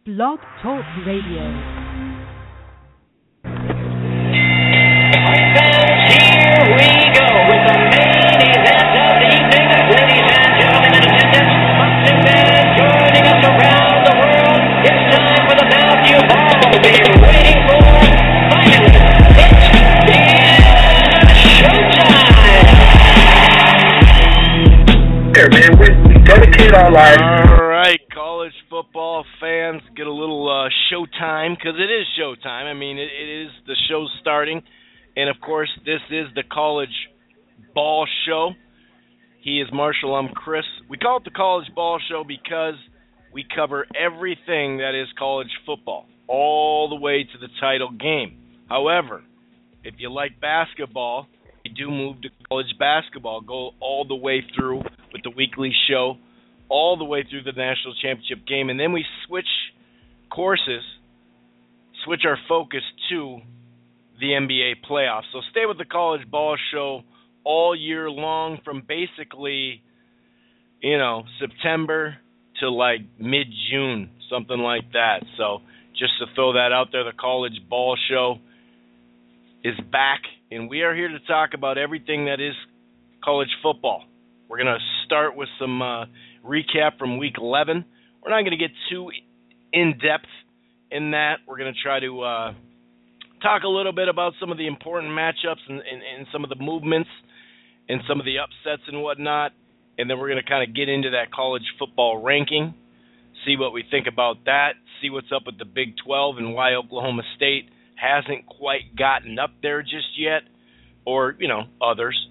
Blog Talk Radio. Our lives. All right, college football fans, get a little showtime, because it is showtime. I mean, it is the show starting, and of course, this is the College Ball Show. He is Marshall, I'm Chris. We call it the College Ball Show because we cover everything that is college football, all the way to the title game. However, if you like basketball, we do move to college basketball, go all the way through with the weekly show, all the way through the national championship game, and then we switch courses, switch our focus to the NBA playoffs. So stay with the College Ball Show all year long, from basically, September to like mid-June, something like that. So just to throw that out there, the College Ball Show is back, and we are here to talk about everything that is college football. We're going to start with some recap from Week 11. We're not going to get too in-depth in that. We're going to try to talk a little bit about some of the important matchups and some of the movements and some of the upsets and whatnot. And then we're going to kind of get into that college football ranking, see what we think about that, see what's up with the Big 12 and why Oklahoma State hasn't quite gotten up there just yet, or, others.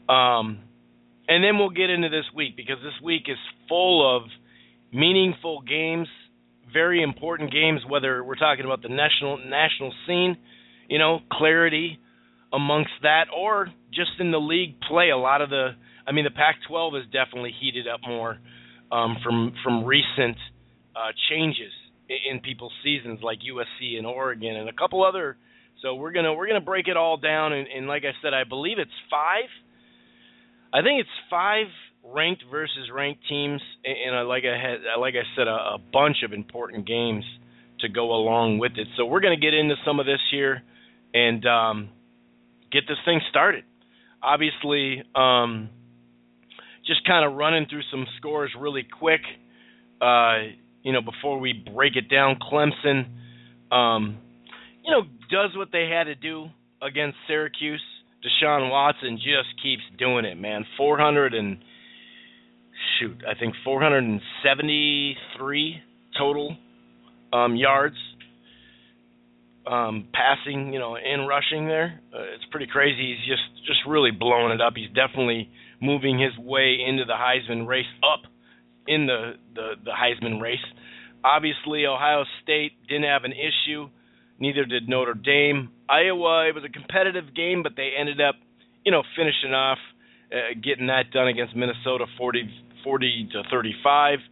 And then we'll get into this week, because this week is full of meaningful games, very important games, whether we're talking about the national scene, clarity amongst that, or just in the league play. A lot of the Pac-12 has definitely heated up more from recent changes in people's seasons, like USC and Oregon and a couple other. So we're gonna break it all down, and like I said, I believe it's 5. I think it's 5 ranked versus ranked teams, and like I said, a bunch of important games to go along with it. So we're going to get into some of this here and get this thing started. Obviously, just kind of running through some scores really quick, before we break it down. Clemson, does what they had to do against Syracuse. Deshaun Watson just keeps doing it, man. 473 total yards passing, and rushing there. It's pretty crazy. He's just really blowing it up. He's definitely moving his way into the Heisman race, up in the Heisman race. Obviously, Ohio State didn't have an issue. Neither did Notre Dame. Iowa, it was a competitive game, but they ended up, finishing off, getting that done against Minnesota 40-35.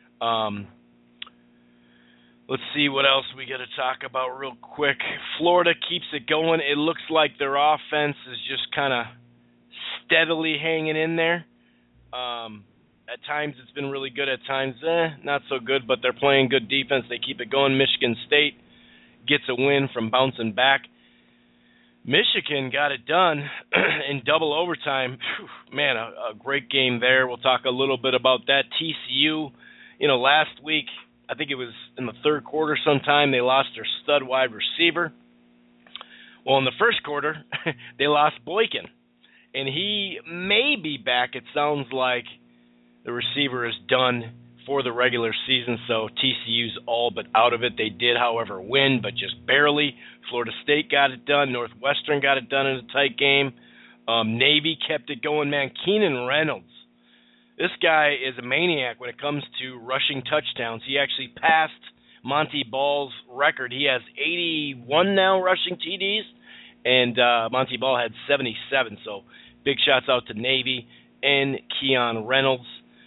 Let's see what else we got to talk about real quick. Florida keeps it going. It looks like their offense is just kind of steadily hanging in there. At times it's been really good. At times, not so good, but they're playing good defense. They keep it going. Michigan State gets a win from bouncing back. Michigan got it done in double overtime. Man, a great game there. We'll talk a little bit about that. TCU, last week, I think it was in the third quarter sometime, they lost their stud wide receiver. Well, in the first quarter, they lost Boykin, and he may be back. It sounds like the receiver is done for the regular season, so TCU's all but out of it. They did, however, win, but just barely. Florida State got it done. Northwestern got it done in a tight game. Navy kept it going, man. Keenan Reynolds, this guy is a maniac when it comes to rushing touchdowns. He actually passed Monty Ball's record. He has 81 now rushing TDs, and Monty Ball had 77, so big shouts out to Navy and Keenan Reynolds.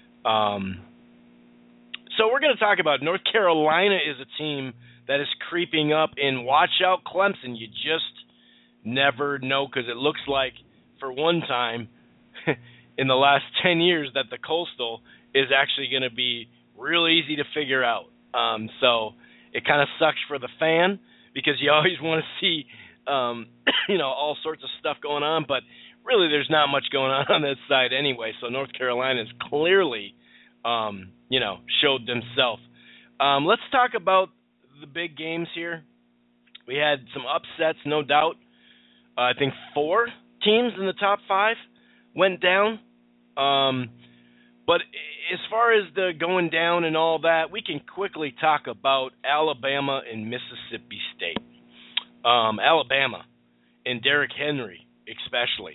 So we're going to talk about North Carolina is a team that is creeping up, and watch out Clemson. You just never know, because it looks like for one time in the last 10 years that the Coastal is actually going to be real easy to figure out. So It kind of sucks for the fan because you always want to see, all sorts of stuff going on, but really there's not much going on that side anyway. So North Carolina's clearly, showed themselves. Let's talk about the big games here. We had some upsets, no doubt. I think 4 teams in the top 5 went down. But as far as the going down and all that, we can quickly talk about Alabama and Mississippi State. Alabama and Derrick Henry especially.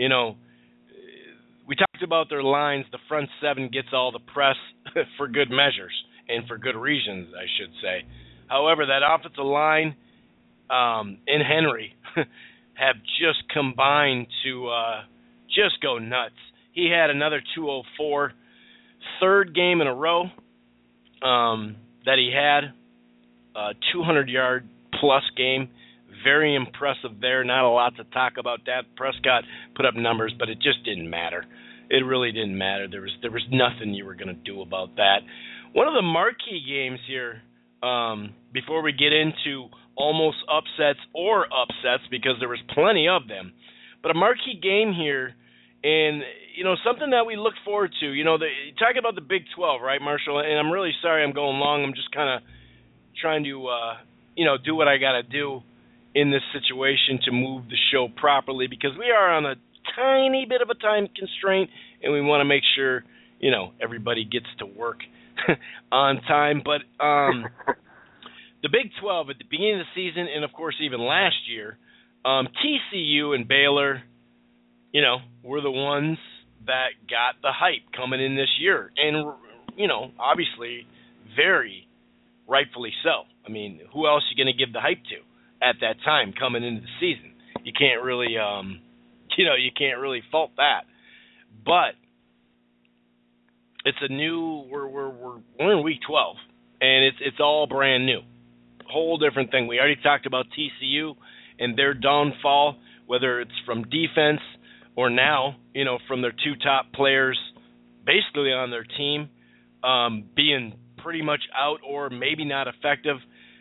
We talked about their lines. The front 7 gets all the press for good measures and for good reasons, I should say. However, that offensive line and Henry have just combined to just go nuts. He had another 204, third game in a row that he had, 200-yard plus game. Very impressive there. Not a lot to talk about. Dak Prescott put up numbers, but it just didn't matter. It really didn't matter. There was nothing you were going to do about that. One of the marquee games here, before we get into almost upsets or upsets, because there was plenty of them, but a marquee game here, and something that we look forward to. Talking about the Big 12, right, Marshall? And I'm really sorry I'm going long. I'm just kind of trying to do what I got to do in this situation to move the show properly, because we are on a tiny bit of a time constraint, and we want to make sure everybody gets to work on time. But the Big 12 at the beginning of the season, and of course even last year, TCU and Baylor, were the ones that got the hype coming in this year, and obviously very rightfully so. I mean, who else are you going to give the hype to at that time coming into the season? You can't really, you can't really fault that. But it's a new. We're in week 12, and it's all brand new, whole different thing. We already talked about TCU and their downfall, whether it's from defense or now, from their 2 top players, basically on their team, being pretty much out or maybe not effective.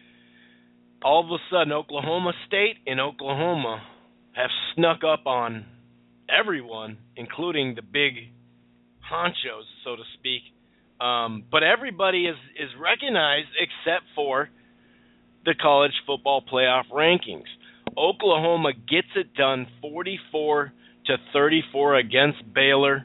All of a sudden, Oklahoma State and Oklahoma have snuck up on everyone, including the big honchos, so to speak. But everybody is recognized except for the college football playoff rankings. Oklahoma gets it done 44-34 against Baylor.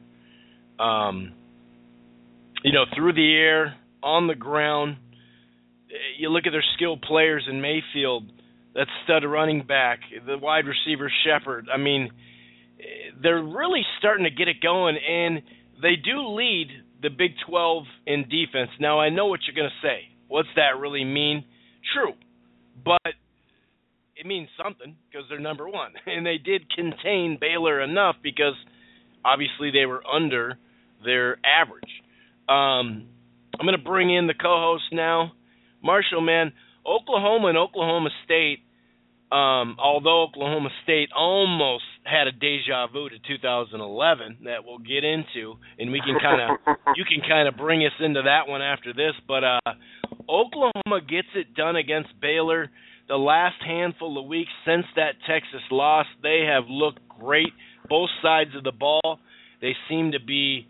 Through the air, on the ground. You look at their skilled players in Mayfield, that stud running back, the wide receiver Shepard. I mean, they're really starting to get it going, and they do lead the Big 12 in defense. Now, I know what you're going to say. What's that really mean? True, but it means something because they're number 1. And they did contain Baylor enough because obviously they were under their average. I'm going to bring in the co-host now. Marshall, man, Oklahoma and Oklahoma State, although Oklahoma State almost had a deja vu to 2011 that we'll get into, and you can kind of bring us into that one after this, but Oklahoma gets it done against Baylor. The last handful of weeks since that Texas loss, they have looked great. Both sides of the ball, they seem to be,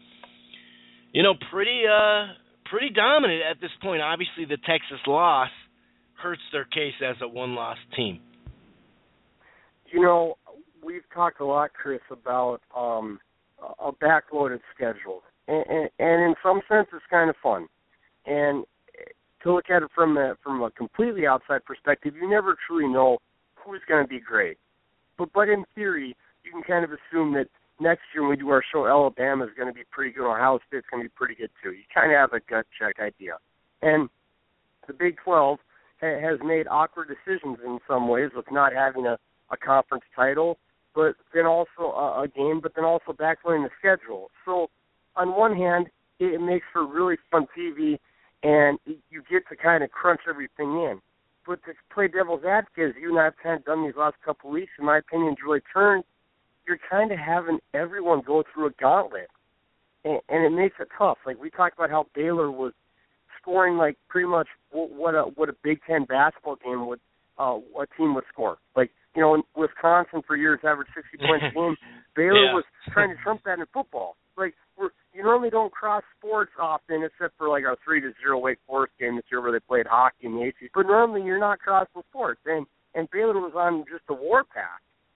pretty dominant at this point. Obviously, the Texas loss hurts their case as a one-loss team. We've talked a lot, Chris, about a backloaded schedule, and in some sense, it's kind of fun. And to look at it from a completely outside perspective, you never truly know who's going to be great. But in theory, you can kind of assume that next year when we do our show, Alabama is going to be pretty good, or Ohio State's going to be pretty good too. You kind of have a gut check idea. And the Big 12 has made awkward decisions in some ways with not having a conference title, but then also a game, but then also backloading the schedule. So on one hand, it makes for really fun TV, and you get to kind of crunch everything in. But to play devil's advocate, as you and I have kind of done these last couple of weeks, in my opinion, really turned, you're kind of having everyone go through a gauntlet, and it makes it tough. Like we talked about how Baylor was scoring like pretty much what a Big Ten basketball game would a team would score. Like, you know, in Wisconsin for years averaged 60 points a game. Baylor was trying to trump that in football. Like, you normally don't cross sports often, except for like our 3-0 Wake Forest game this year where they played hockey in the ACC. But normally you're not crossing sports, and Baylor was on just a warpath.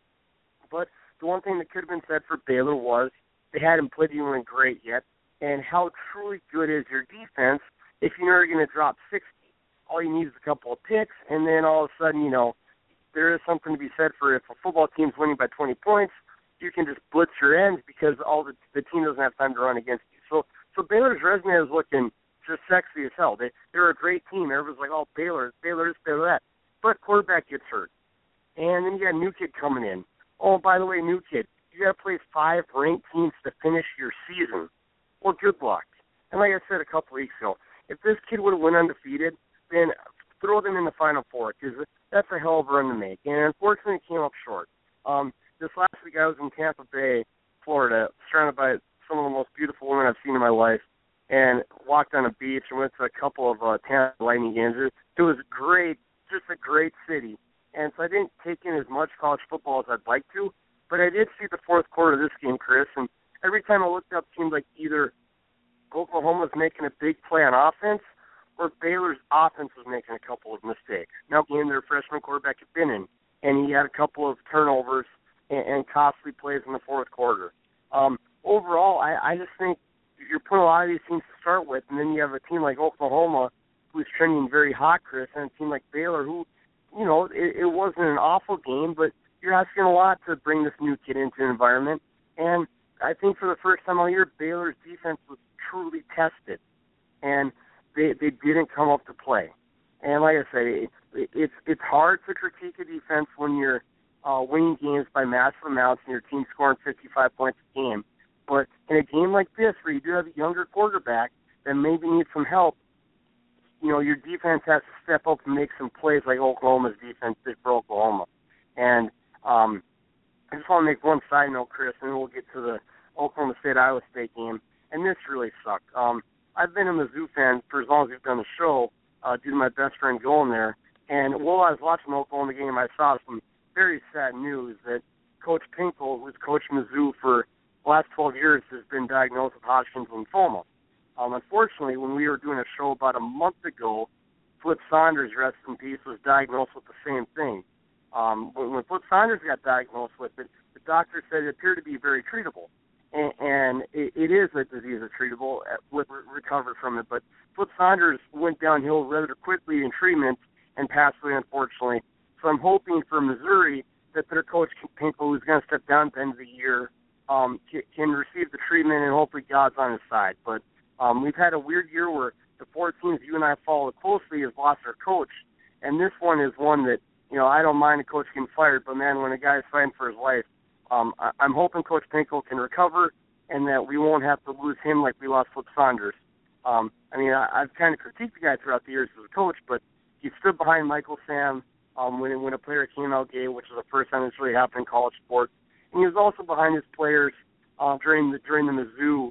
But the one thing that could have been said for Baylor was they hadn't played anyone great yet, and how truly good is your defense if you're going to drop 60? All you need is a couple of picks, and then all of a sudden, you know, there is something to be said for if a football team's winning by 20 points, you can just blitz your ends because all the team doesn't have time to run against you. So Baylor's resume is looking just sexy as hell. They're a great team. Everyone's like, oh, Baylor this, Baylor that. But quarterback gets hurt. And then you got a new kid coming in. Oh, by the way, new kid, you got to play 5 ranked teams to finish your season. Well, good luck. And like I said a couple weeks ago, if this kid would have went undefeated, then throw them in the Final Four because that's a hell of a run to make. And unfortunately, it came up short. This last week I was in Tampa Bay, Florida, surrounded by some of the most beautiful women I've seen in my life, and walked on a beach and went to a couple of Tampa Lightning games. It was great, just a great city. And so I didn't take in as much college football as I'd like to, but I did see the fourth quarter of this game, Chris, and every time I looked up, it seemed like either Oklahoma's making a big play on offense or Baylor's offense was making a couple of mistakes. Now, again, their freshman quarterback had been in, and he had a couple of turnovers and costly plays in the fourth quarter. Overall, I just think you're putting a lot of these teams to start with, and then you have a team like Oklahoma who's trending very hot, Chris, and a team like Baylor who, you know, it wasn't an awful game, but you're asking a lot to bring this new kid into an environment. And I think for the first time all year, Baylor's defense was truly tested, and they didn't come up to play. And like I say, it's hard to critique a defense when you're winning games by massive amounts and your team scoring 55 points a game. But in a game like this where you do have a younger quarterback that maybe needs some help, you know, your defense has to step up and make some plays like Oklahoma's defense did for Oklahoma. And I just want to make one side note, Chris, and then we'll get to the Oklahoma State-Iowa State game. And this really sucked. I've been a Mizzou fan for as long as we've done the show due to my best friend going there. And while I was watching the Oklahoma game, I saw some very sad news that Coach Pinkel, who's coached Mizzou for the last 12 years, has been diagnosed with Hodgkin's lymphoma. Unfortunately, when we were doing a show about a month ago, Flip Saunders, rest in peace, was diagnosed with the same thing. When Flip Saunders got diagnosed with it, the doctor said it appeared to be very treatable. And it is a disease that's treatable, recovered from it. But Flip Saunders went downhill rather quickly in treatment and passed away, unfortunately. So I'm hoping for Missouri that their coach, Pinkel, who's going to step down at the end of the year, can receive the treatment, and hopefully God's on his side. But we've had a weird year where the 4 teams you and I follow closely has lost their coach. And this one is one that, you know, I don't mind a coach getting fired, but, man, when a guy's fighting for his life, I'm hoping Coach Pinkel can recover and that we won't have to lose him like we lost Flip Saunders. I mean, I've kind of critiqued the guy throughout the years as a coach, but he stood behind Michael Sam when a player came out gay, which is the first time it's really happened in college sports. And he was also behind his players during the Mizzou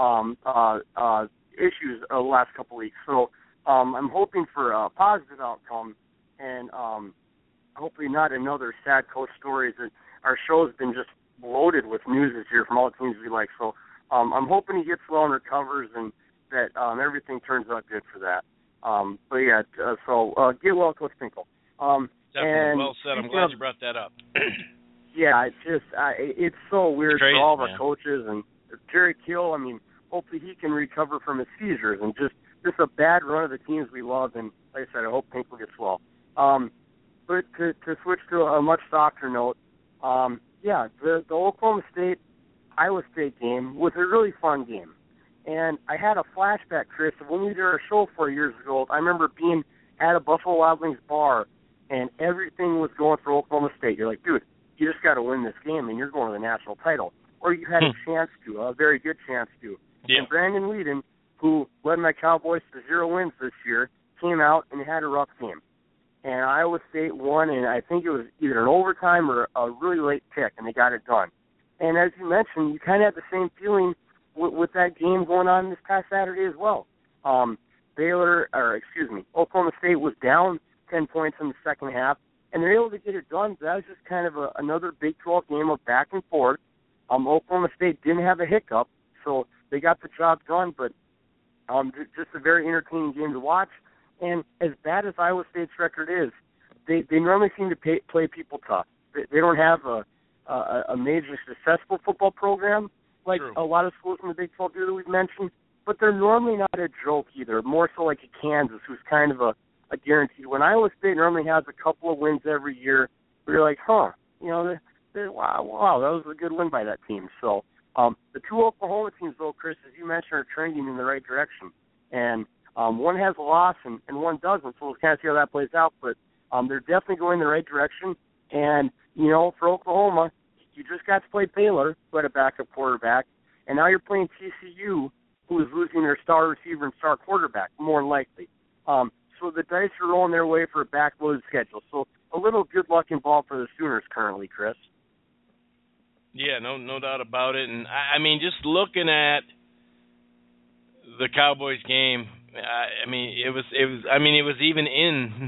issues the last couple weeks. So I'm hoping for a positive outcome and hopefully not another sad coach stories. Our show has been just loaded with news this year from all the teams we like. So I'm hoping he gets well and recovers and that everything turns out good for that. But, yeah, so get well, Coach Pinkel. Definitely well said. I'm glad you brought that up. Yeah, it's so weird crazy, for all of man. our coaches. And Jerry Kill, I mean, hopefully he can recover from his seizures. And just a bad run of the teams we love. And like I said, I hope Pinkel gets well. But to switch to a much softer note, the Oklahoma State-Iowa State game was a really fun game. And I had a flashback, Chris, of when we did our show 4 years ago. I remember being at a Buffalo Wild Wings bar, and everything was going for Oklahoma State. You're like, dude, you just got to win this game, and you're going to the national title. Or you had a chance to, a very good chance to. Yeah. And Brandon Weeden, who led my Cowboys to 0 wins this year, came out and had a rough game. And Iowa State won, and I think it was either an overtime or a really late pick, and they got it done. And as you mentioned, you kind of had the same feeling with that game going on this past Saturday as well. Oklahoma State was down 10 points in the second half, and they're able to get it done. That was just kind of another Big 12 game of back and forth. Oklahoma State didn't have a hiccup, so they got the job done, but just a very entertaining game to watch. And as bad as Iowa State's record is, they normally seem to play people tough. They don't have a major successful football program like True. a lot of schools in the Big 12 do that we've mentioned, but they're normally not a joke either, more so like a Kansas, who's kind of a guarantee. When Iowa State normally has a couple of wins every year, we're like, wow, that was a good win by that team. So the two Oklahoma teams, though, Chris, as you mentioned, are trending in the right direction. And one has a loss and one doesn't, so we'll kind of see how that plays out. But they're definitely going in the right direction. And, for Oklahoma, you just got to play Baylor, who had a backup quarterback, and now you're playing TCU, who is losing their star receiver and star quarterback, more than likely. So the dice are rolling their way for a backloaded schedule. So a little good luck involved for the Sooners currently, Chris. Yeah, no doubt about it. And I mean, just looking at the Cowboys game, it was even in,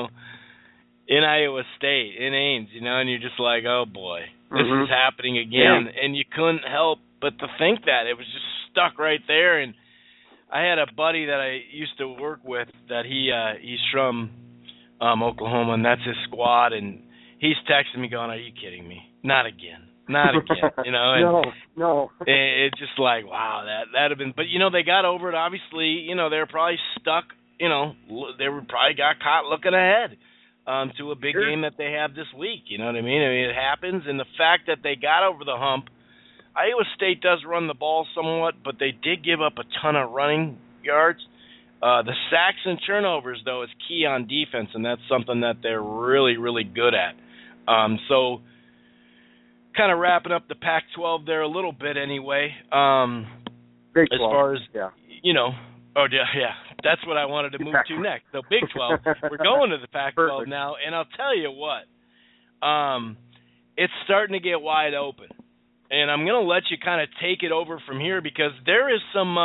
in Iowa State, in Ames, and you're just like, oh boy, this is happening again. Yeah. And you couldn't help but to think that. It was just stuck right there. And I had a buddy that I used to work with that he's from Oklahoma, and that's his squad, and he's texting me going, are you kidding me? Not again. Not again, And No. It's just like, wow, that'd have been. But they got over it. Obviously, they were probably stuck. They were probably got caught looking ahead to a big game that they have this week. You know what I mean? It happens, and the fact that they got over the hump. Iowa State does run the ball somewhat, but they did give up a ton of running yards. The sacks and turnovers, though, is key on defense, and that's something that they're really, really good at. So. Kind of wrapping up the Pac-12 there a little bit anyway. Big 12, as far as, yeah. That's what I wanted to move to next. So Big 12, we're going to the Pac-12 Perfect. now, and I'll tell you what, it's starting to get wide open. And I'm going to let you kind of take it over from here because there is some,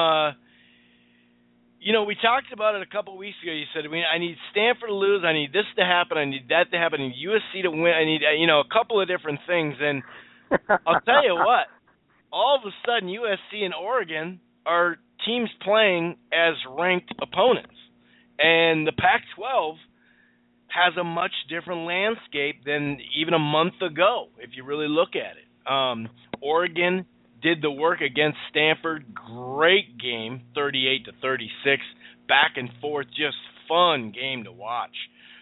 we talked about it a couple of weeks ago. You said, I need Stanford to lose. I need this to happen. I need that to happen. I need USC to win. I need, a couple of different things. And I'll tell you what, all of a sudden USC and Oregon are teams playing as ranked opponents. And the Pac-12 has a much different landscape than even a month ago, if you really look at it. Oregon did the work against Stanford. Great game, 38-36, back and forth, just fun game to watch.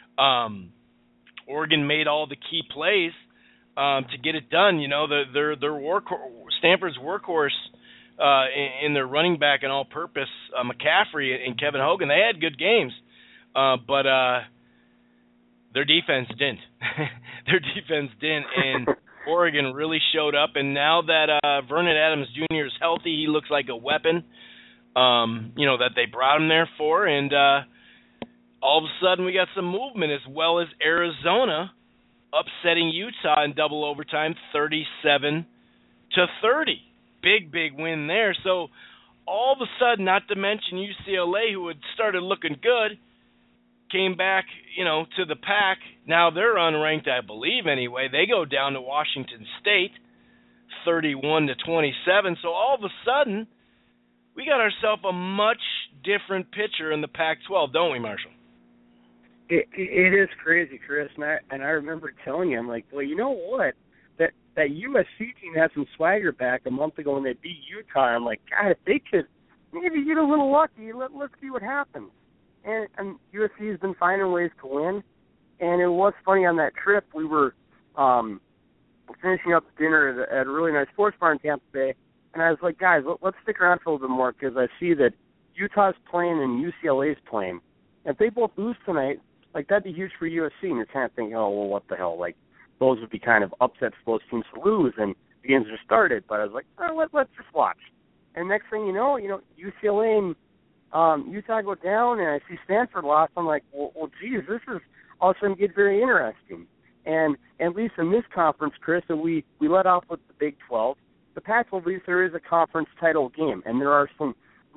Oregon made all the key plays to get it done. Their Stanford's workhorse in their running back and all-purpose McCaffrey and Kevin Hogan. They had good games, but their defense didn't. And Oregon really showed up, and now that Vernon Adams Jr. is healthy, he looks like a weapon, that they brought him there for, and all of a sudden we got some movement, as well as Arizona upsetting Utah in double overtime, 37-30. Big win there. So all of a sudden, not to mention UCLA, who had started looking good, came back, to the pack. Now they're unranked, I believe, anyway. They go down to Washington State, 31-27. So all of a sudden, we got ourselves a much different picture in the Pac-12, don't we, Marshall? It is crazy, Chris. And I remember telling you, I'm like, well, you know what? That USC team had some swagger back a month ago when they beat Utah. I'm like, God, if they could maybe get a little lucky, let's see what happens. And USC has been finding ways to win. And it was funny on that trip. We were finishing up dinner at a really nice sports bar in Tampa Bay. And I was like, guys, let's stick around for a little bit more because I see that Utah's playing and UCLA's playing. If they both lose tonight, that'd be huge for USC. And you're kind of thinking, oh, well, what the hell? Those would be kind of upsets for those teams to lose. And the games just started. But I was like, oh, let's just watch. And next thing you know, UCLA and Utah go down, and I see Stanford lost. I'm like, well, geez, this is all of a sudden get very interesting. And at least in this conference, Chris, and we let off with the Big 12. The Pac-12, at least there is a conference title game, and there are some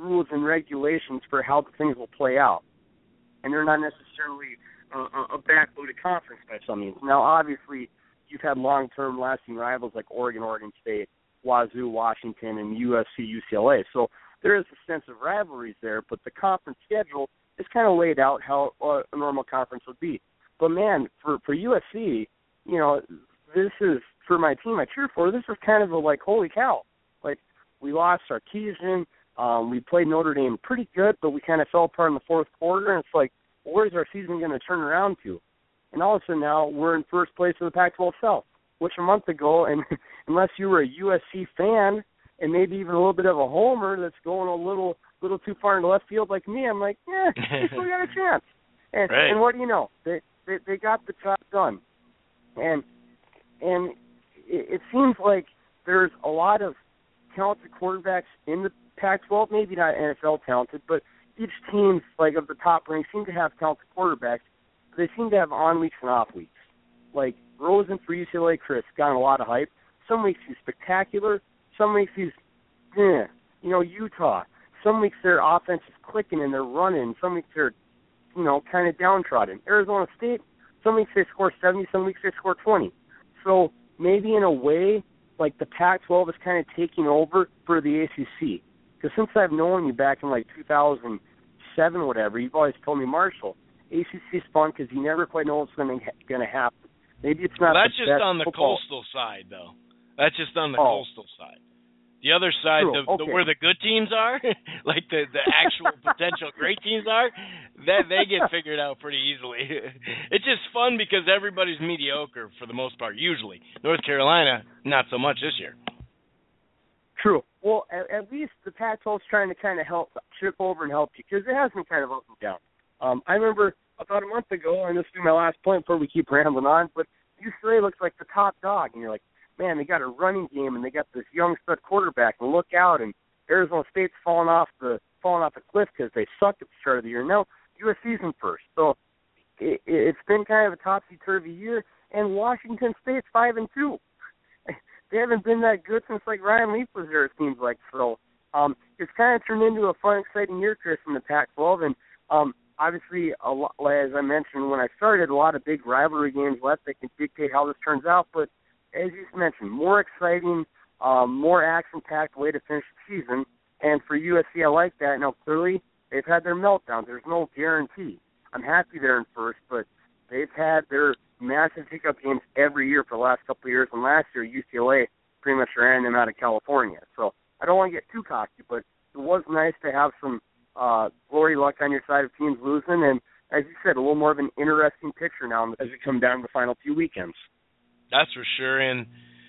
rules and regulations for how the things will play out. And they're not necessarily a backloaded conference by some means. Now, obviously, you've had long-term lasting rivals like Oregon, Oregon State, Wazoo, Washington, and USC, UCLA. So there is a sense of rivalries there, but the conference schedule is kind of laid out how a normal conference would be. But, man, for USC, you know, this is, for my team I cheer for, this is kind of a, like, holy cow. Like, we lost Sarkisian. We played Notre Dame pretty good, but we kind of fell apart in the fourth quarter, and it's like, where's our season going to turn around to? And all of a sudden now we're in first place in the Pac-12 South, which a month ago, and unless you were a USC fan and maybe even a little bit of a homer that's going a little too far into left field like me, I'm like, we still got a chance. And, right. And what do you know? They got the job done. And it seems like there's a lot of talented quarterbacks in the Pac-12, maybe not NFL talented, but each team, like, of the top ranks seem to have talented quarterbacks. But they seem to have on weeks and off weeks. Like, Rosen for UCLA, Chris, got a lot of hype. Some weeks he's spectacular. Some weeks he's, Utah. Some weeks their offense is clicking and they're running. Some weeks they're, kind of downtrodden. Arizona State, some weeks they score 70, some weeks they score 20. So maybe in a way, like, the Pac-12 is kind of taking over for the ACC. Because since I've known you back in, like, 2007 or whatever, you've always told me, Marshall, ACC is fun because you never quite know what's going to happen. Maybe it's not. Well, that's the just best on the football. coastal side, though. That's just on the coastal side. The other side, where the good teams are, like the actual potential great teams are, that they get figured out pretty easily. It's just fun because everybody's mediocre for the most part, usually. North Carolina, not so much this year. True. Well, at least the Pac-12's trying to kind of chip over and help you, because it has been kind of up and down. I remember about a month ago, and this will be my last point before we keep rambling on, but UCLA looks like the top dog, and you're like, man, they got a running game, and they got this young stud quarterback, and look out, and Arizona State's falling off the cliff because they sucked at the start of the year. Now USC's in first, so it's been kind of a topsy-turvy year, and Washington State's 5-2. They haven't been that good since, like, Ryan Leaf was there, it seems like. So it's kind of turned into a fun, exciting year, Chris, in the Pac-12. And obviously, as I mentioned when I started, a lot of big rivalry games left that can dictate how this turns out. But as you mentioned, more exciting, more action-packed way to finish the season. And for USC, I like that. Now, clearly, they've had their meltdowns. There's no guarantee. I'm happy they're in first, but they've had their massive hiccup games every year for the last couple of years, and last year UCLA pretty much ran them out of California. So I don't want to get too cocky, but it was nice to have some glory luck on your side of teams losing, and as you said, a little more of an interesting picture now as we come down to the final few weekends. That's for sure, and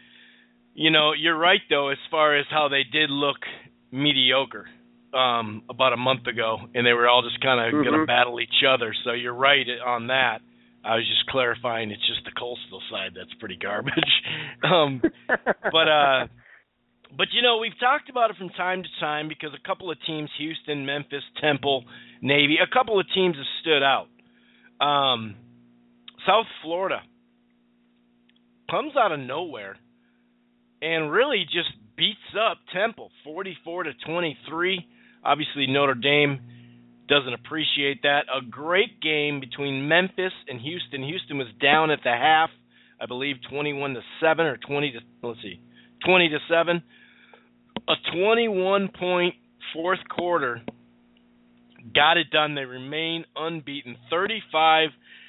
you're right though as far as how they did look mediocre about a month ago, and they were all just kind of going to battle each other. So you're right on that. I was just clarifying, it's just the coastal side that's pretty garbage. But we've talked about it from time to time because a couple of teams, Houston, Memphis, Temple, Navy, a couple of teams have stood out. South Florida comes out of nowhere and really just beats up Temple, 44-23. Obviously, Notre Dame doesn't appreciate that. A great game between Memphis and Houston. Houston was down at the half, I believe 21-7 or 20-7. A 21-point fourth quarter got it done. They remain unbeaten, 35-34.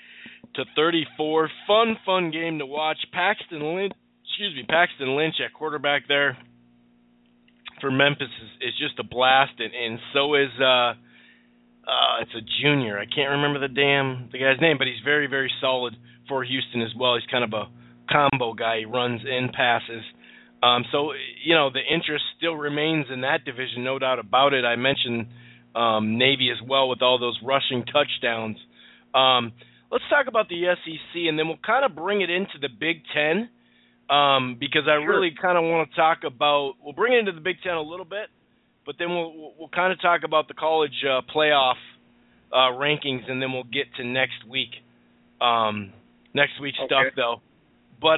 Fun game to watch. Paxton Lynch at quarterback there for Memphis is just a blast, and so is it's a junior. I can't remember the guy's name, but he's very, very solid for Houston as well. He's kind of a combo guy. He runs in passes. So the interest still remains in that division, no doubt about it. I mentioned Navy as well with all those rushing touchdowns. Let's talk about the SEC, and then we'll kind of bring it into the Big Ten because I really kind of want to talk about – we'll bring it into the Big Ten a little bit, but then we'll kind of talk about the college playoff rankings, and then we'll get to next week. Next week's stuff, though. But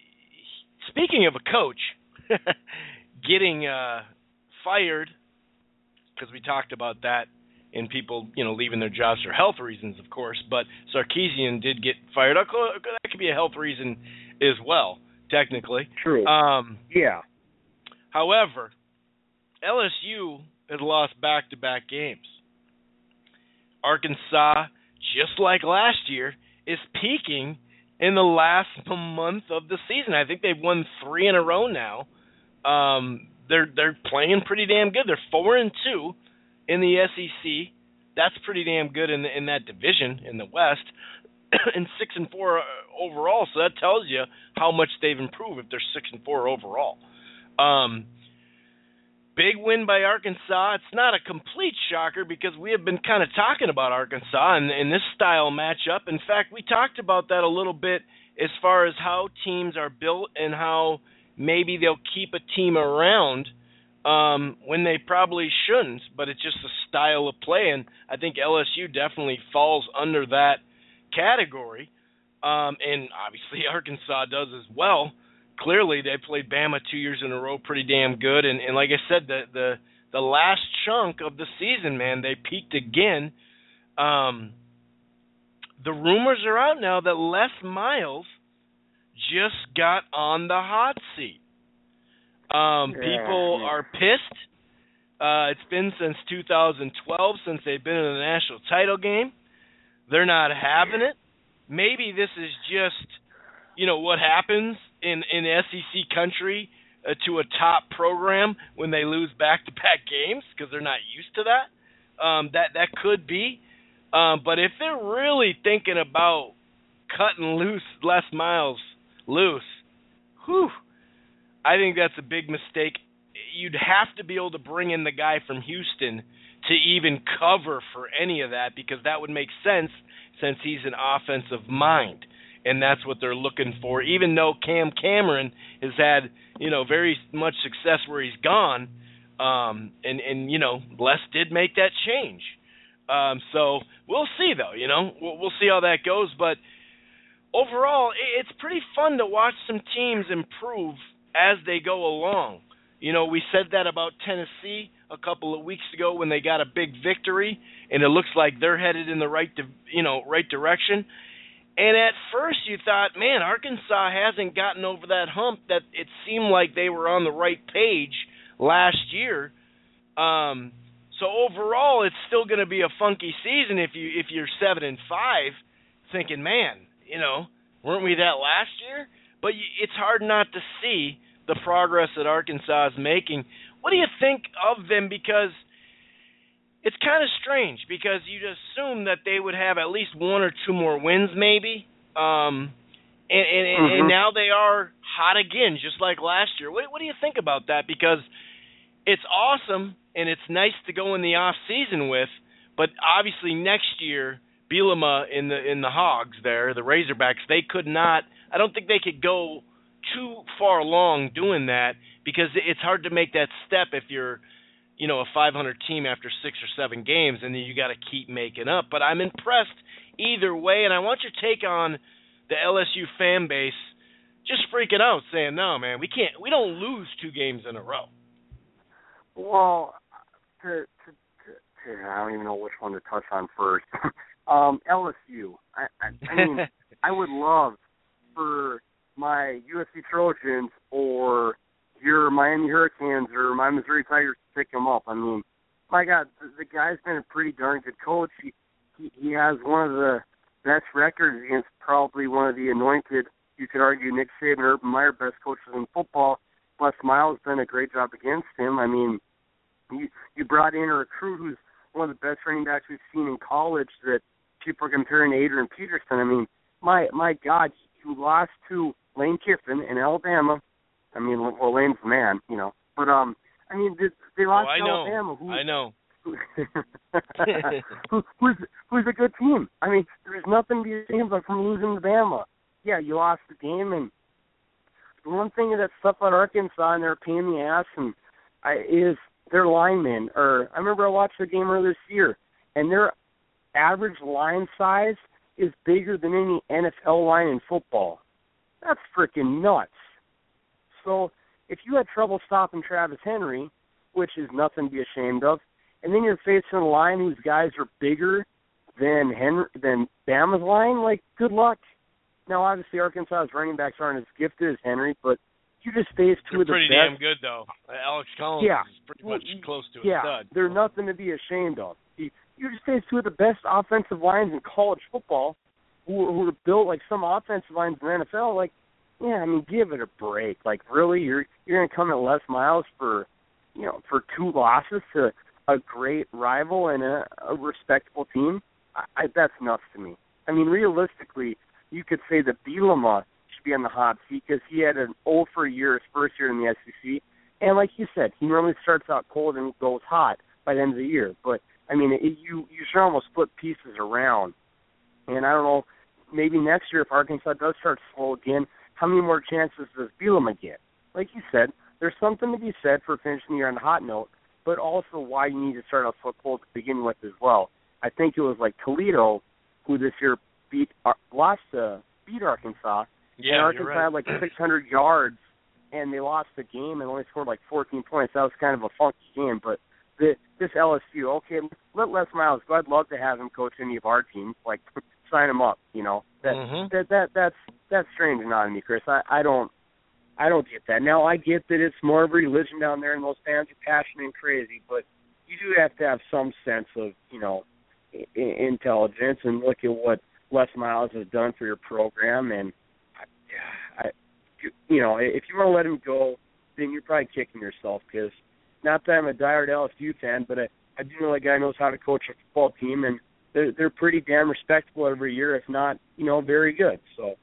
speaking of a coach getting fired because we talked about that and people, leaving their jobs for health reasons, of course. But Sarkisian did get fired. That could be a health reason as well, technically. True. Yeah. However, LSU has lost back-to-back games. Arkansas, just like last year, is peaking in the last month of the season. I think they've won 3 in a row now. They're playing pretty damn good. They're 4-2 in the SEC. That's pretty damn good in that division in the West, and 6-4 overall. So that tells you how much they've improved if they're 6-4 overall. Big win by Arkansas. It's not a complete shocker because we have been kind of talking about Arkansas and this style matchup. In fact, we talked about that a little bit as far as how teams are built and how maybe they'll keep a team around when they probably shouldn't, but it's just a style of play, and I think LSU definitely falls under that category, and obviously Arkansas does as well. Clearly, they played Bama 2 years in a row pretty damn good, and like I said, the last chunk of the season, man, they peaked again. The rumors are out now that Les Miles just got on the hot seat. People are pissed. It's been since 2012 since they've been in the national title game. They're not having it. Maybe this is just, what happens in SEC country to a top program when they lose back-to-back games because they're not used to that. That could be. But if they're really thinking about cutting loose Les Miles loose, I think that's a big mistake. You'd have to be able to bring in the guy from Houston to even cover for any of that because that would make sense since he's an offensive mind, and that's what they're looking for. Even though Cam Cameron has had, very much success where he's gone, and Les did make that change. So we'll see, though, We'll see how that goes. But overall, it's pretty fun to watch some teams improve as they go along. We said that about Tennessee a couple of weeks ago when they got a big victory, and it looks like they're headed in the right direction. And at first you thought, man, Arkansas hasn't gotten over that hump that it seemed like they were on the right page last year. So overall, it's still going to be a funky season if you're 7-5, thinking, man, weren't we that last year? But it's hard not to see the progress that Arkansas is making. What do you think of them? Because it's kind of strange because you'd assume that they would have at least 1 or 2 more wins maybe. And now they are hot again, just like last year. What do you think about that? Because it's awesome and it's nice to go in the off season with, but obviously next year, Bielema in the Hogs there, the Razorbacks, they could not. I don't think they could go too far along doing that because it's hard to make that step if you're, a 500 team after 6 or 7 games, and then you got to keep making up. But I'm impressed either way, and I want your take on the LSU fan base just freaking out, saying, "No, man, we don't lose 2 games in a row." Well, I don't even know which one to touch on first. LSU. I mean, I would love for my USC Trojans or your Miami Hurricanes or my Missouri Tigers to pick him up. I mean, my God, the guy's been a pretty darn good coach. He has one of the best records against probably one of the anointed, you could argue, Nick Saban, Urban Meyer, best coaches in football. Les Miles done a great job against him. I mean, you brought in a recruit who's one of the best running backs we've seen in college that people are comparing to Adrian Peterson. I mean, my God, you lost to Lane Kiffin in Alabama. I mean, well, Lane's the man, But, I mean, they lost to Alabama. I know. Who's a good team. I mean, there's nothing to be ashamed of from losing to Bama. Yeah, you lost the game, and the one thing that's stuff on Arkansas and they're a pain in the ass is their linemen. I remember I watched the game earlier this year, and their average line size is bigger than any NFL line in football. That's freaking nuts. So if you had trouble stopping Travis Henry, which is nothing to be ashamed of, and then you're facing a line whose guys are bigger than Bama's line. Like, good luck. Now, obviously, Arkansas's running backs aren't as gifted as Henry, but you just face two of the best. Pretty damn good, though. Alex Collins is pretty much close to a stud. They're nothing to be ashamed of. You just face two of the best offensive lines in college football who are built like some offensive lines in the NFL. Like, yeah, I mean, give it a break. Like, really, you're going to come at Les Miles for two losses to a great rival and a respectable team? That's nuts to me. I mean, realistically, you could say that Bielema should be on the hot seat because he had an 0 for a year his first year in the SEC. And like you said, he normally starts out cold and goes hot by the end of the year. But, I mean, you should almost split pieces around. And I don't know, maybe next year if Arkansas does start slow again, how many more chances does Bielema get? Like you said, there's something to be said for finishing the year on a hot note, but also why you need to start out so cold to begin with as well. I think it was like Toledo who this year beat Arkansas. Yeah, and Arkansas right. had like 600 yards, and they lost the game and only scored like 14 points. That was kind of a funky game, but this LSU, okay, let Les Miles go. I'd love to have him coach any of our teams. Like, sign him up. That's strange and odd to me, Chris. I don't get that. Now I get that it's more of a religion down there, and those fans are passionate and crazy, but you do have to have some sense of intelligence and look at what Les Miles has done for your program. And if you want to let him go, then you're probably kicking yourself, because not that I'm a diehard LSU fan, but I do know that guy knows how to coach a football team, and they're pretty damn respectable every year, if not, very good. So,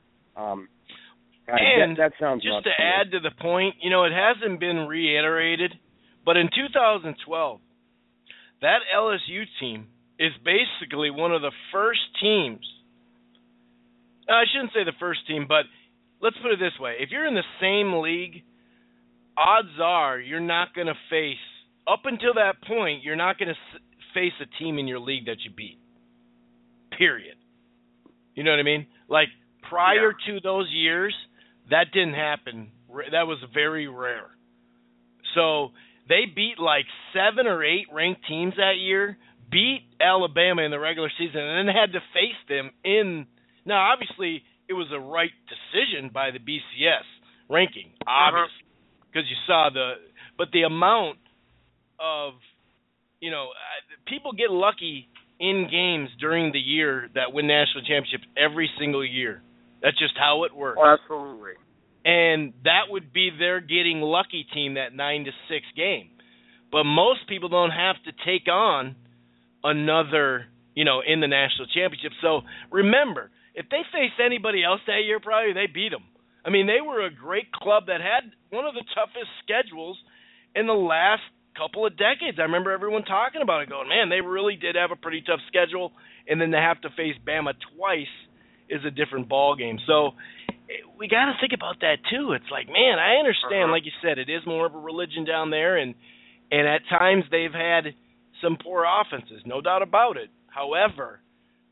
that sounds just to add to the point, it hasn't been reiterated, but in 2012, that LSU team is basically one of the first teams. I shouldn't say the first team, but let's put it this way. If you're in the same league, odds are you're not going to face, up until that point, you're not going to face a team in your league that you beat. Period. You know what I mean? Like, prior to those years, that didn't happen. That was very rare. So they beat like 7 or 8 ranked teams that year, beat Alabama in the regular season, and then had to face them in. Now, obviously, it was a right decision by the BCS ranking, obviously, because you saw but the amount of, people get lucky in games during the year that win national championships every single year. That's just how it works. Oh, absolutely. And that would be their getting lucky team, that 9-6 game. But most people don't have to take on another, in the national championship. So remember, if they faced anybody else that year, probably they beat them. I mean, they were a great club that had one of the toughest schedules in the last couple of decades. I remember everyone talking about it, going, man, they really did have a pretty tough schedule, and then to have to face Bama twice is a different ball game. So we got to think about that too. It's like, man, I understand, like you said, it is more of a religion down there, and at times they've had some poor offenses, no doubt about it. However,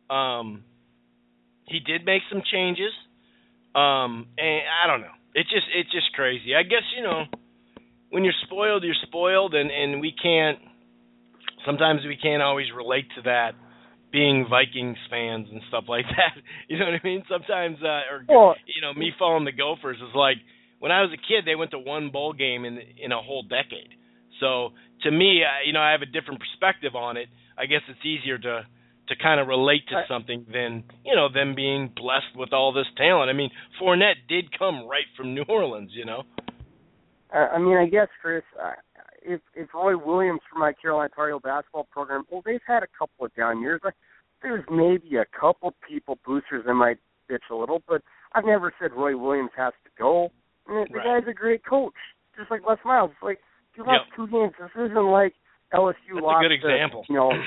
he did make some changes, and I don't know. It's just crazy. I guess, when you're spoiled, and sometimes we can't always relate to that, being Vikings fans and stuff like that. You know what I mean? Sometimes, me following the Gophers is like, when I was a kid, they went to one bowl game in a whole decade. So to me, I have a different perspective on it. I guess it's easier to kind of relate to something than, them being blessed with all this talent. I mean, Fournette did come right from New Orleans, I mean, I guess, Chris, if Roy Williams from my Carolina Tar Heel basketball program, well, they've had a couple of down years. There's maybe a couple people, boosters, that might bitch a little, but I've never said Roy Williams has to go. I mean, the guy's a great coach, just like Les Miles. It's like, you lost 2 games. This isn't like LSU That's lost a good example.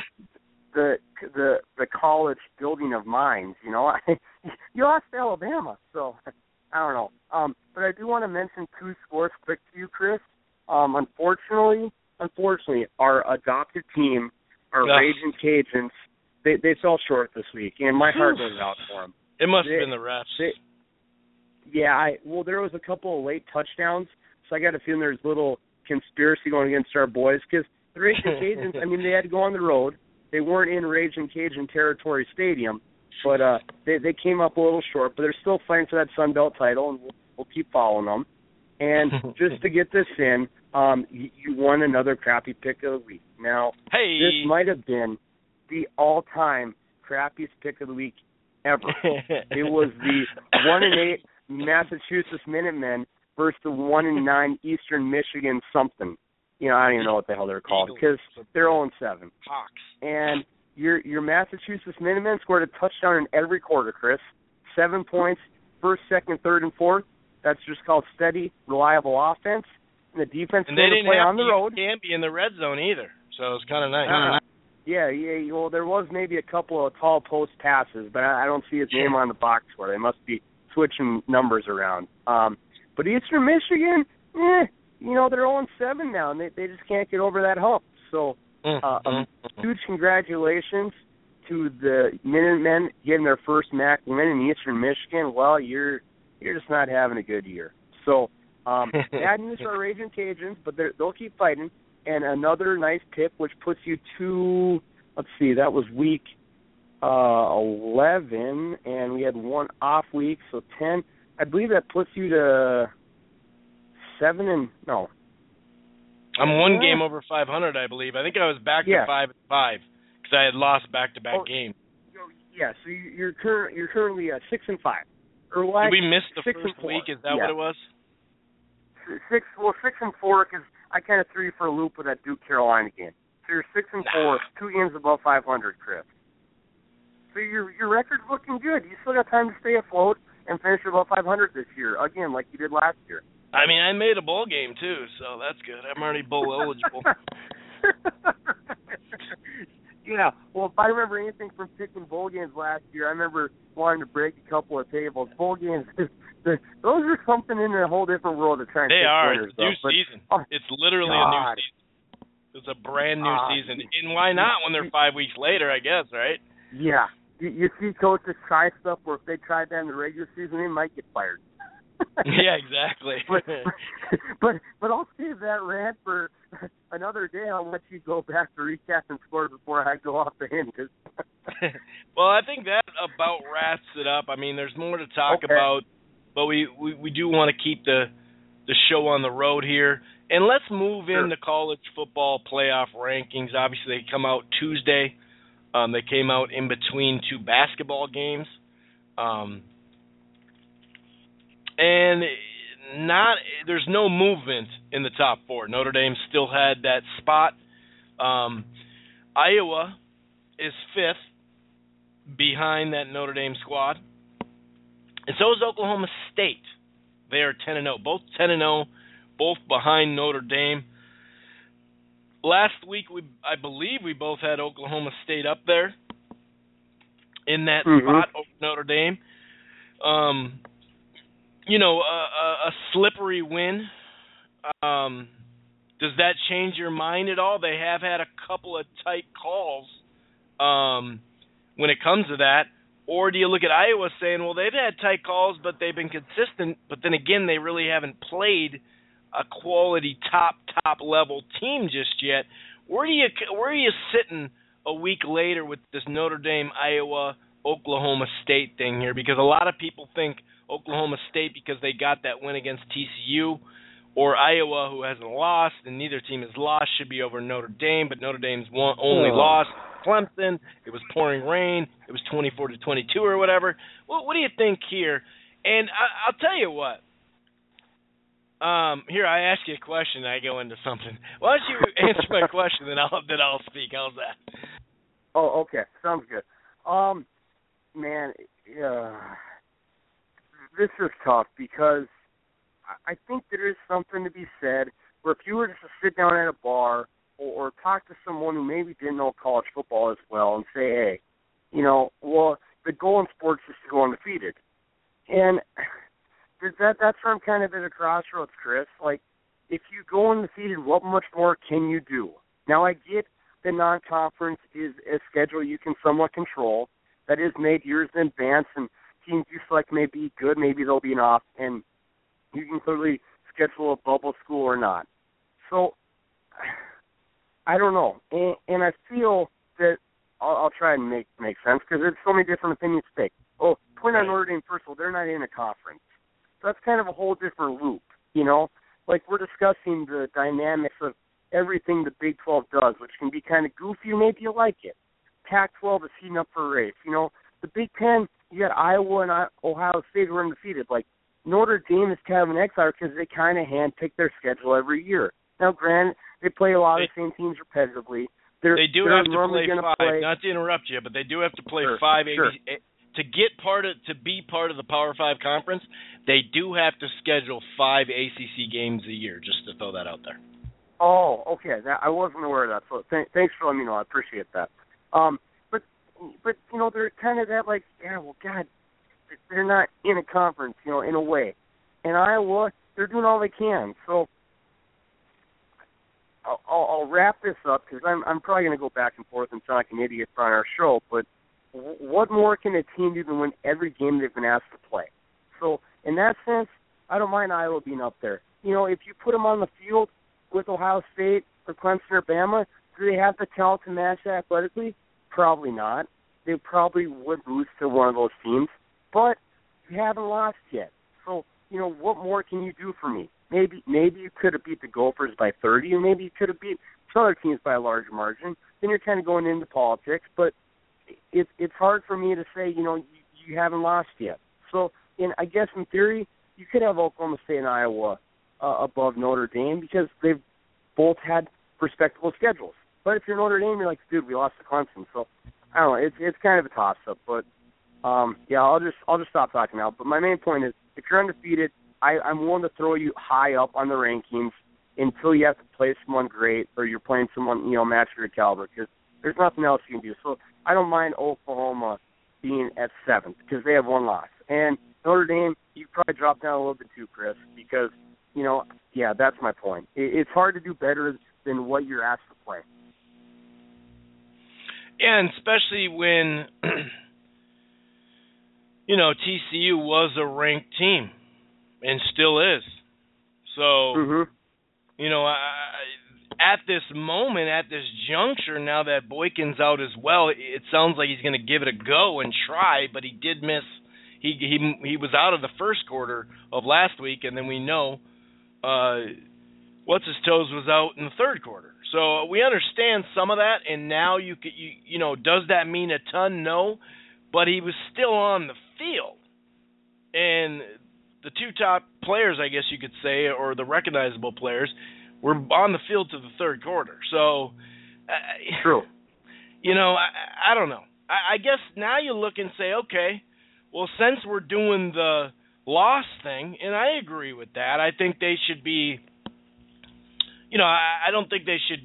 The college building of minds, You lost to Alabama, so I don't know. But I do want to mention 2 scores quick to you, Chris. Unfortunately, our adopted team, our Raging Cajuns, they fell short this week, and my heart goes out for them. It must have been the refs. There was a couple of late touchdowns, so I got a feeling there's a little conspiracy going against our boys, because The Raging Cajuns, I mean, they had to go on the road. They weren't in Raging Cajun Territory Stadium, but they came up a little short. But they're still fighting for that Sun Belt title, and we'll keep following them. And just to get this in, you won another crappy pick of the week. Now, This might have been the all-time crappiest pick of the week ever. It was the 1-8 Massachusetts Minutemen versus the 1-9 Eastern Michigan something. I don't even know what the hell they're called because they're 0-7. Hawks. And your Massachusetts Minutemen scored a touchdown in every quarter, Chris. 7 points, first, second, third, and fourth. That's just called steady, reliable offense. And the defense and going to play on the road. They can't be in the red zone either, so it's kind of nice. Yeah. Well, there was maybe a couple of tall post passes, but I don't see his name on the box score. They must be switching numbers around. But Eastern Michigan, they're 0-7 now, and they just can't get over that hump. So, huge congratulations to the Minutemen getting their first MAC win in Eastern Michigan. Well, you're just not having a good year. So, bad news for our Raging Cajuns, but they'll keep fighting. And another nice pick, which puts you to, that was week 11, and we had one off week, so 10. I believe that puts you to 7 and, no. I'm one game over 500, I believe. I think I was back to 5-5 because I had lost back-to-back games. Yeah, so you're currently 6-5. Or did we miss the first week? Is that what it was? 6 and 4 because I kind of threw you for a loop with that Duke Carolina game. So you're 6 and 4, 2 games above 500, Chris. So your record's looking good. You still got time to stay afloat and finish above 500 this year, again, like you did last year. I mean, I made a bowl game too, so that's good. I'm already bowl eligible. Yeah, well, if I remember anything from picking bowl games last year, I remember wanting to break a couple of tables. Bowl games, those are something in a whole different world of trying to pick winners. They are. It's a new season. It's literally a new season. It's a brand new season. And why not when they're 5 weeks later, I guess, right? Yeah. You see coaches try stuff where if they tried that in the regular season, they might get fired. Yeah, exactly. but I'll save that rant for another day. I'll let you go back to recapping scores before I go off the hint. Well, I think that about wraps it up. I mean, there's more to talk about, but we do want to keep the show on the road here. And let's move into college football playoff rankings. Obviously, they come out Tuesday. They came out in between two basketball games. And there's no movement in the top four. Notre Dame still had that spot. Iowa is fifth behind that Notre Dame squad. And so is Oklahoma State. They are 10-0. Both 10-0, both behind Notre Dame. Last week, I believe we both had Oklahoma State up there in that spot over Notre Dame. A slippery win. Does that change your mind at all? They have had a couple of tight calls when it comes to that. Or do you look at Iowa saying, well, they've had tight calls, but they've been consistent, but then again, they really haven't played a quality top level team just yet. Where are you sitting a week later with this Notre Dame, Iowa, Oklahoma State thing here? Because a lot of people think Oklahoma State, because they got that win against TCU, or Iowa, who hasn't lost, and neither team has lost, should be over Notre Dame, but Notre Dame's only lost Clemson. It was pouring rain. It was 24-22 or whatever. What do you think here? And I'll tell you what. Here, I ask you a question, and I go into something. Why don't you answer my question, then I'll speak. How's that? Oh, okay. Sounds good. Man, this is tough because I think there is something to be said where if you were just to sit down at a bar or talk to someone who maybe didn't know college football as well and say, hey, the goal in sports is to go undefeated. And that's where I'm kind of at a crossroads, Chris. Like, if you go undefeated, what much more can you do? Now, I get the non-conference is a schedule you can somewhat control that is made years in advance, and teams you select may be good, maybe they'll be off, and you can clearly schedule a bubble school or not. So I don't know, and I feel that I'll try and make sense because there's so many different opinions to take. Oh, point on Notre Dame first of all, they're not in a conference, so that's kind of a whole different loop, you know. Like we're discussing the dynamics of everything the Big 12 does, which can be kind of goofy, or maybe you like it. Pac-12 is heating up for a race, you know. The Big Ten, you got Iowa and Ohio State who are undefeated. Like Notre Dame is kind of an exile because they kind of handpick their schedule every year. Now, granted, they play a lot of the same teams repetitively. They do have to play five. Not to interrupt you, but they do have to play five. Sure. To be part of the Power 5 conference, they do have to schedule 5 ACC games a year. Just to throw that out there. Oh, okay. I wasn't aware of that. So thanks for letting me know. I appreciate that. But you know, they're kind of that like, yeah, well, God, they're not in a conference, you know, in a way. And Iowa, they're doing all they can. So I'll wrap this up because I'm probably going to go back and forth and sound like an idiot on our show. But what more can a team do than win every game they've been asked to play? So in that sense, I don't mind Iowa being up there. You know, if you put them on the field with Ohio State or Clemson or Bama, do they have the talent to match that athletically? Probably not. They probably would lose to one of those teams, but you haven't lost yet. So, you know, what more can you do for me? Maybe you could have beat the Gophers by 30, or maybe you could have beat some other teams by a larger margin. Then you're kind of going into politics, but it's hard for me to say, you know, you haven't lost yet. So, I guess in theory, you could have Oklahoma State and Iowa above Notre Dame because they've both had respectable schedules. But if you're Notre Dame, you're like, dude, we lost to Clemson. So I don't know. It's kind of a toss-up. But yeah, I'll just stop talking now. But my main point is, if you're undefeated, I'm willing to throw you high up on the rankings until you have to play someone great or you're playing someone, you know, match your caliber, because there's nothing else you can do. So I don't mind Oklahoma being at 7th because they have one loss. And Notre Dame, you probably drop down a little bit too, Chris, because, you know, yeah, that's my point. It's hard to do better than what you're asked to play. Yeah, and especially when, you know, TCU was a ranked team and still is. So, you know, at this moment, at this juncture, now that Boykin's out as well, it sounds like he's going to give it a go and try, but he did miss. He was out of the first quarter of last week, and then we know What's-His-Toes was out in the third quarter. So we understand some of that, and now you know, does that mean a ton? No, but he was still on the field. And the two top players, I guess you could say, or the recognizable players, were on the field to the third quarter. So, true. You know, I don't know. I guess now you look and say, okay, well, since we're doing the loss thing, and I agree with that, I think they should be, you know, I don't think they should,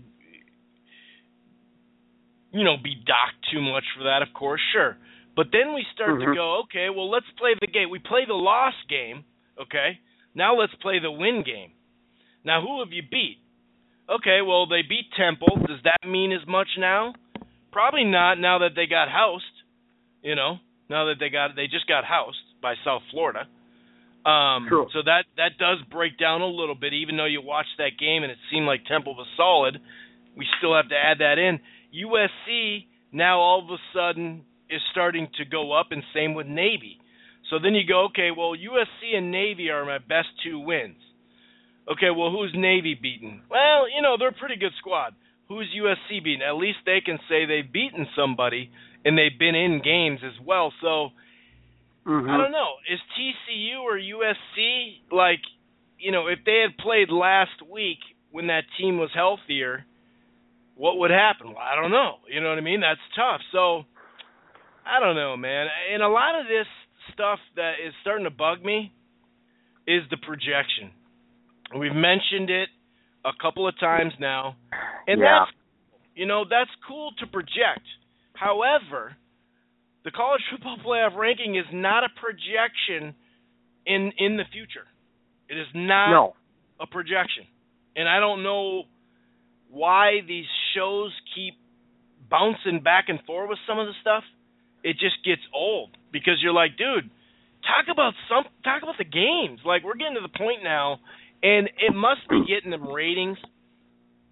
you know, be docked too much for that, of course, sure. But then we start to go, okay, well, let's play the game. We play the loss game, okay? Now let's play the win game. Now, who have you beat? Okay, well, they beat Temple. Does that mean as much now? Probably not, now that they got housed, you know, now that they just got housed by South Florida. True. So that does break down a little bit, even though you watched that game and it seemed like Temple was solid. We still have to add that in. USC now all of a sudden is starting to go up, and same with Navy. So then you go, okay, well, USC and Navy are my best two wins. Okay, well, who's Navy beaten? Well, you know, they're a pretty good squad. Who's USC beaten? At least they can say they've beaten somebody, and they've been in games as well. So, I don't know. Is TCU or USC, like, you know, if they had played last week when that team was healthier, what would happen? Well, I don't know. You know what I mean? That's tough. So, I don't know, man. And a lot of this stuff that is starting to bug me is the projection. We've mentioned it a couple of times now. And that's, you know, that's cool to project. However, the college football playoff ranking is not a projection in the future. It is not a projection. And I don't know why these shows keep bouncing back and forth with some of the stuff. It just gets old because you're like, dude, talk about the games. Like, we're getting to the point now, and it must be getting them ratings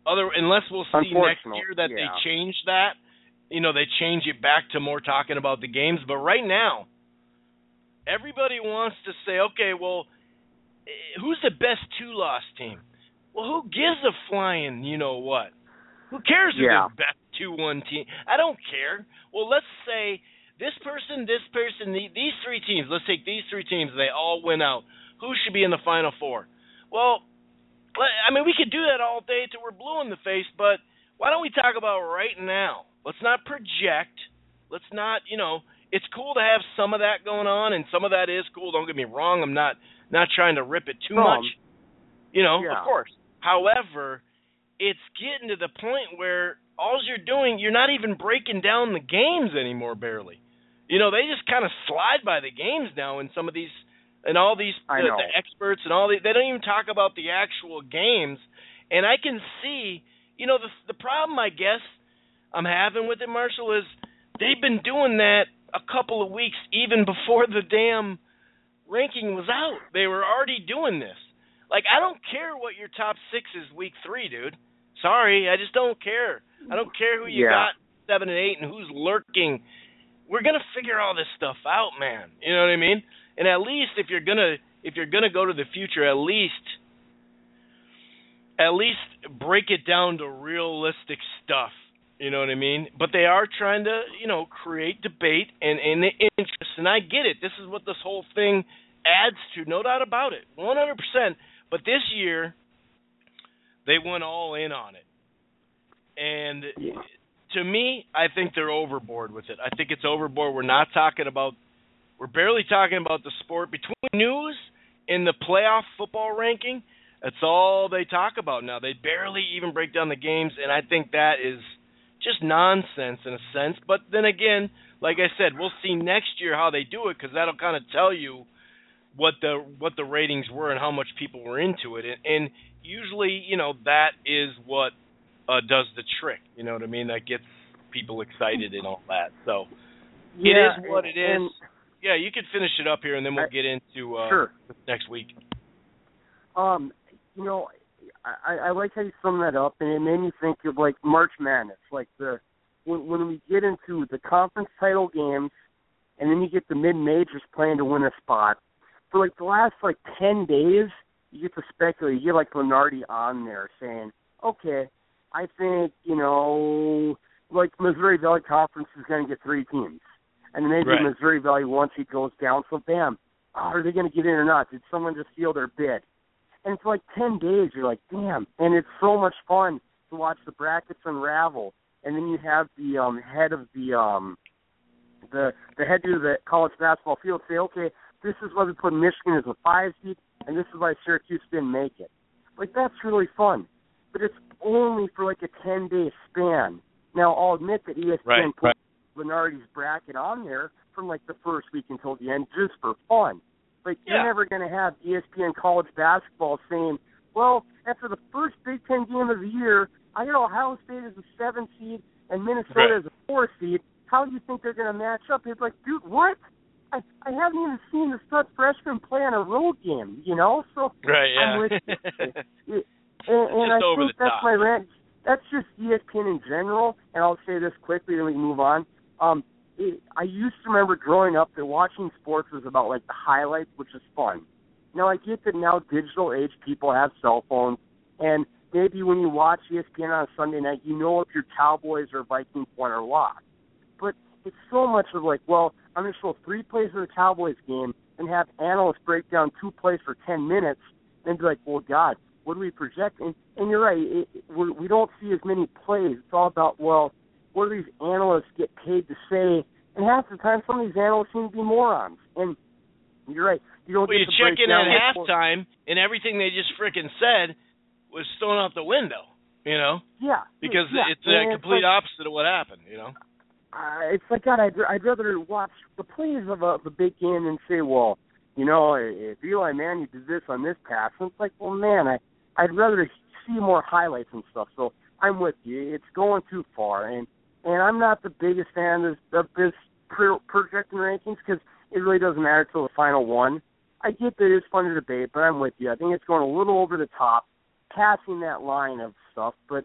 unless we'll see next year that they change that. They change it back to more talking about the games. But right now, everybody wants to say, okay, well, who's the best 2-loss team? Well, who gives a flying you-know-what? Who cares who's the best 2-1 team? I don't care. Well, let's say this person, these three teams. Let's take these three teams. They all win out. Who should be in the Final Four? Well, we could do that all day till we're blue in the face, but why don't we talk about right now? Let's not project. Let's not, it's cool to have some of that going on, and some of that is cool. Don't get me wrong. I'm not trying to rip it too much. Of course. However, it's getting to the point where all you're doing, you're not even breaking down the games anymore, barely. They just kind of slide by the games now in some of these, and all these, the experts and all they don't even talk about the actual games. And I can see, the problem, I guess, I'm having with it, Marshall, is they've been doing that a couple of weeks even before the damn ranking was out. They were already doing this. Like, I don't care what your top 6 is week 3, dude. Sorry, I just don't care. I don't care who you got 7 and 8 and who's lurking. We're gonna figure all this stuff out, man. You know what I mean? And at least if you're gonna go to the future, at least break it down to realistic stuff. You know what I mean? But they are trying to, create debate and interest, and I get it. This is what this whole thing adds to, no doubt about it, 100%. But this year, they went all in on it. And to me, I think they're overboard with it. I think it's overboard. We're barely talking about the sport. Between news and the playoff football ranking, that's all they talk about now. They barely even break down the games, and I think that is just nonsense in a sense. But then again, like I said, we'll see next year how they do it, because that'll kind of tell you what the ratings were and how much people were into it. And usually, that is what does the trick. You know what I mean? That gets people excited and all that. So it is what it is. Yeah, you could finish it up here, and then we'll get into next week. I like how you sum that up, and it made me think of like March Madness, like when we get into the conference title games, and then you get the mid-majors playing to win a spot. For like the last 10 days, you get to speculate. You get like Lenardi on there saying, okay, I think Missouri Valley Conference is going to get 3 teams, and then maybe Missouri Valley once he goes down. So bam, are they going to get in or not? Did someone just steal their bid? And for 10 days, you're like, damn. And it's so much fun to watch the brackets unravel. And then you have the head of the head of the college basketball field say, okay, this is why we put Michigan as a 5 seed, and this is why Syracuse didn't make it. That's really fun. But it's only for a 10-day span. Now, I'll admit that ESPN put Lenardi's bracket on there from the first week until the end just for fun. You're never going to have ESPN college basketball saying, well, after the first Big Ten game of the year, I got Ohio State as a 7 seed and Minnesota as a 4 seed. How do you think they're going to match up? It's like, dude, what? I haven't even seen the stud freshman play on a road game, So I'm with you. And I think that's my rant. That's just ESPN in general, and I'll say this quickly, then we can move on. I used to remember growing up that watching sports was about the highlights, which is fun. Now I get that now digital age people have cell phones, and maybe when you watch ESPN on a Sunday night, if your Cowboys or Vikings won or lost. But it's so much of well, I'm going to show 3 plays of the Cowboys game and have analysts break down 2 plays for 10 minutes, and be like, well, God, what do we project? And you're right, we don't see as many plays. It's all about, well, what do these analysts get paid to say? And half the time, some of these analysts seem to be morons. And you're right. You don't. Well, you check in at halftime, and everything they just frickin' said was thrown out the window. Yeah. Because it's the complete opposite of what happened. It's like, God, I'd rather watch the plays of a big game and say, well, if Eli Manning did this on this pass, and it's like, well, man, I'd rather see more highlights and stuff. So I'm with you. It's going too far, and I'm not the biggest fan of this projecting rankings because it really doesn't matter till the final one. I get that it's fun to debate, but I'm with you. I think it's going a little over the top, passing that line of stuff. But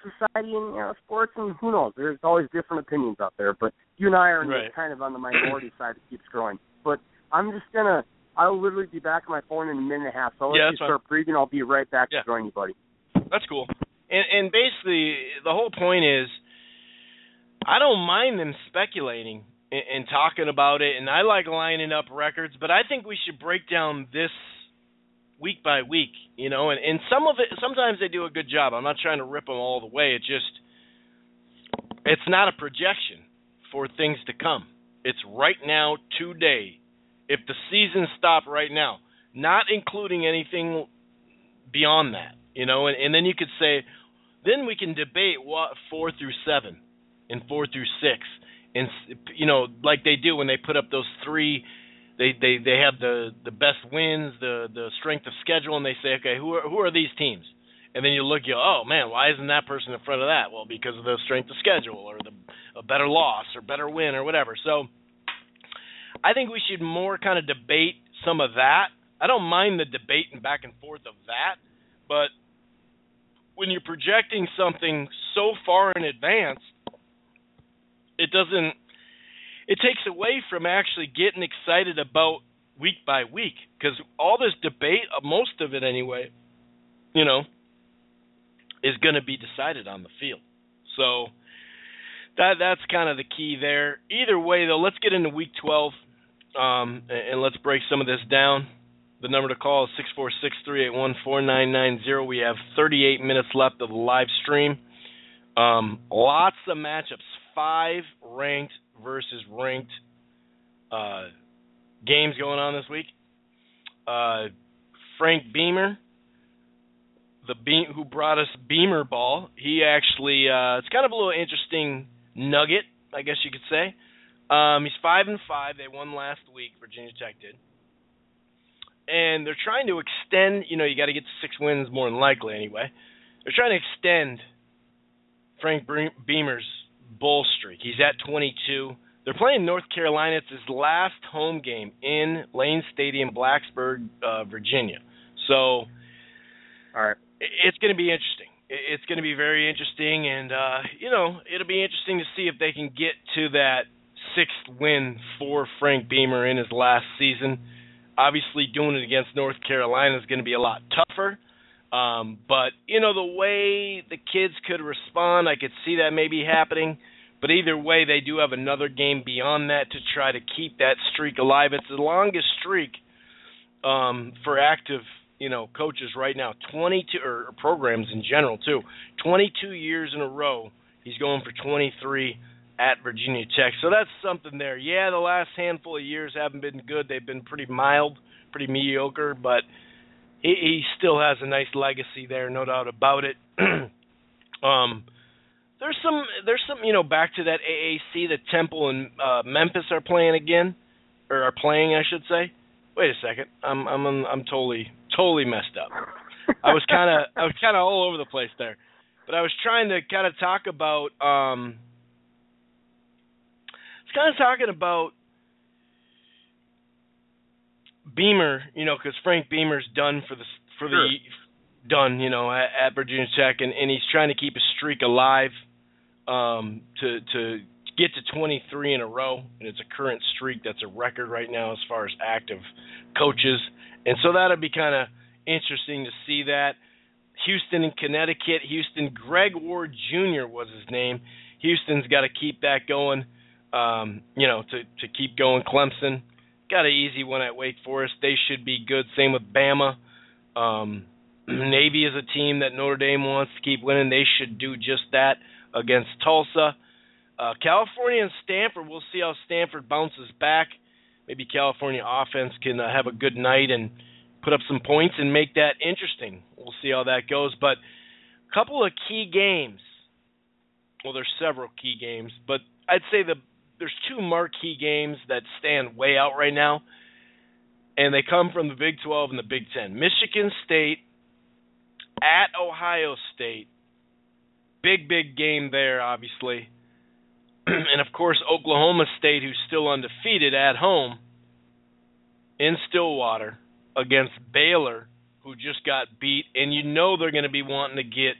society and sports, and who knows? There's always different opinions out there. But you and I are kind of on the minority side that keeps growing. But I'm just I'll literally be back on my phone in a minute and a half. So I'll let you start breathing. I'll be right back to join you, buddy. That's cool. And basically, the whole point is, I don't mind them speculating and talking about it, and I like lining up records, but I think we should break down this week by week, and some of it, sometimes they do a good job. I'm not trying to rip them all the way. It's not a projection for things to come. It's right now, today. If the season stopped right now, not including anything beyond that, and then you could say, then we can debate what 4 through 7 and 4 through 6, and like they do when they put up those three. They have the best wins, the strength of schedule, and they say, okay, who are these teams? And then you look, oh man, why isn't that person in front of that? Well, because of the strength of schedule, or a better loss, or better win, or whatever. So I think we should more kind of debate some of that. I don't mind the debate and back and forth of that, but when you're projecting something so far in advance, it takes away from actually getting excited about week by week, because all this debate, most of it anyway, is going to be decided on the field. So that's kind of the key there. Either way, though, let's get into Week 12, and let's break some of this down. The number to call is 646-381-4990. We have 38 minutes left of the live stream. Lots of matchups. 5 ranked versus ranked games going on this week. Frank Beamer, who brought us Beamer Ball, he actually, it's kind of a little interesting nugget, I guess you could say. He's 5-5. They won last week. Virginia Tech did. And they're trying to extend, you got to get to 6 wins more than likely anyway. They're trying to extend Frank Beamer's bowl streak. He's at 22. They're playing North Carolina. It's his last home game in Lane Stadium, Blacksburg, Virginia. So, all right, it's going to be interesting. It's going to be very interesting, and, it'll be interesting to see if they can get to that 6th win for Frank Beamer in his last season. Obviously, doing it against North Carolina is going to be a lot tougher. But, the way the kids could respond, I could see that maybe happening. But either way, they do have another game beyond that to try to keep that streak alive. It's the longest streak for active, coaches right now. 22, or programs in general, too. 22 years in a row, he's going for 23 at Virginia Tech. So that's something there. Yeah, the last handful of years haven't been good. They've been pretty mild, pretty mediocre, but he still has a nice legacy there, no doubt about it. There's some, back to that AAC, that Temple and Memphis are playing again, or are playing, I should say. Wait a second, I'm totally messed up. I was kind of all over the place there, but I was trying to kind of talk about. Talking about Beamer, because Frank Beamer's done at Virginia Tech, and he's trying to keep his streak alive to get to 23 in a row, and it's a current streak that's a record right now as far as active coaches, and so that'll be kind of interesting to see that. Houston and Connecticut. Greg Ward Jr. was his name. Houston's got to keep that going. To keep going. Clemson got an easy one at Wake Forest. They should be good. Same with Bama. Navy is a team that Notre Dame wants to keep winning. They should do just that against Tulsa. California and Stanford, we'll see how Stanford bounces back. Maybe California offense can have a good night and put up some points and make that interesting. We'll see how that goes. But a couple of key games. Well, there's several key games, but I'd say there's 2 marquee games that stand way out right now, and they come from the Big 12 and the Big 10. Michigan State at Ohio State. Big game there, obviously. And, of course, Oklahoma State, who's still undefeated at home in Stillwater against Baylor, who just got beat. And they're going to be wanting to get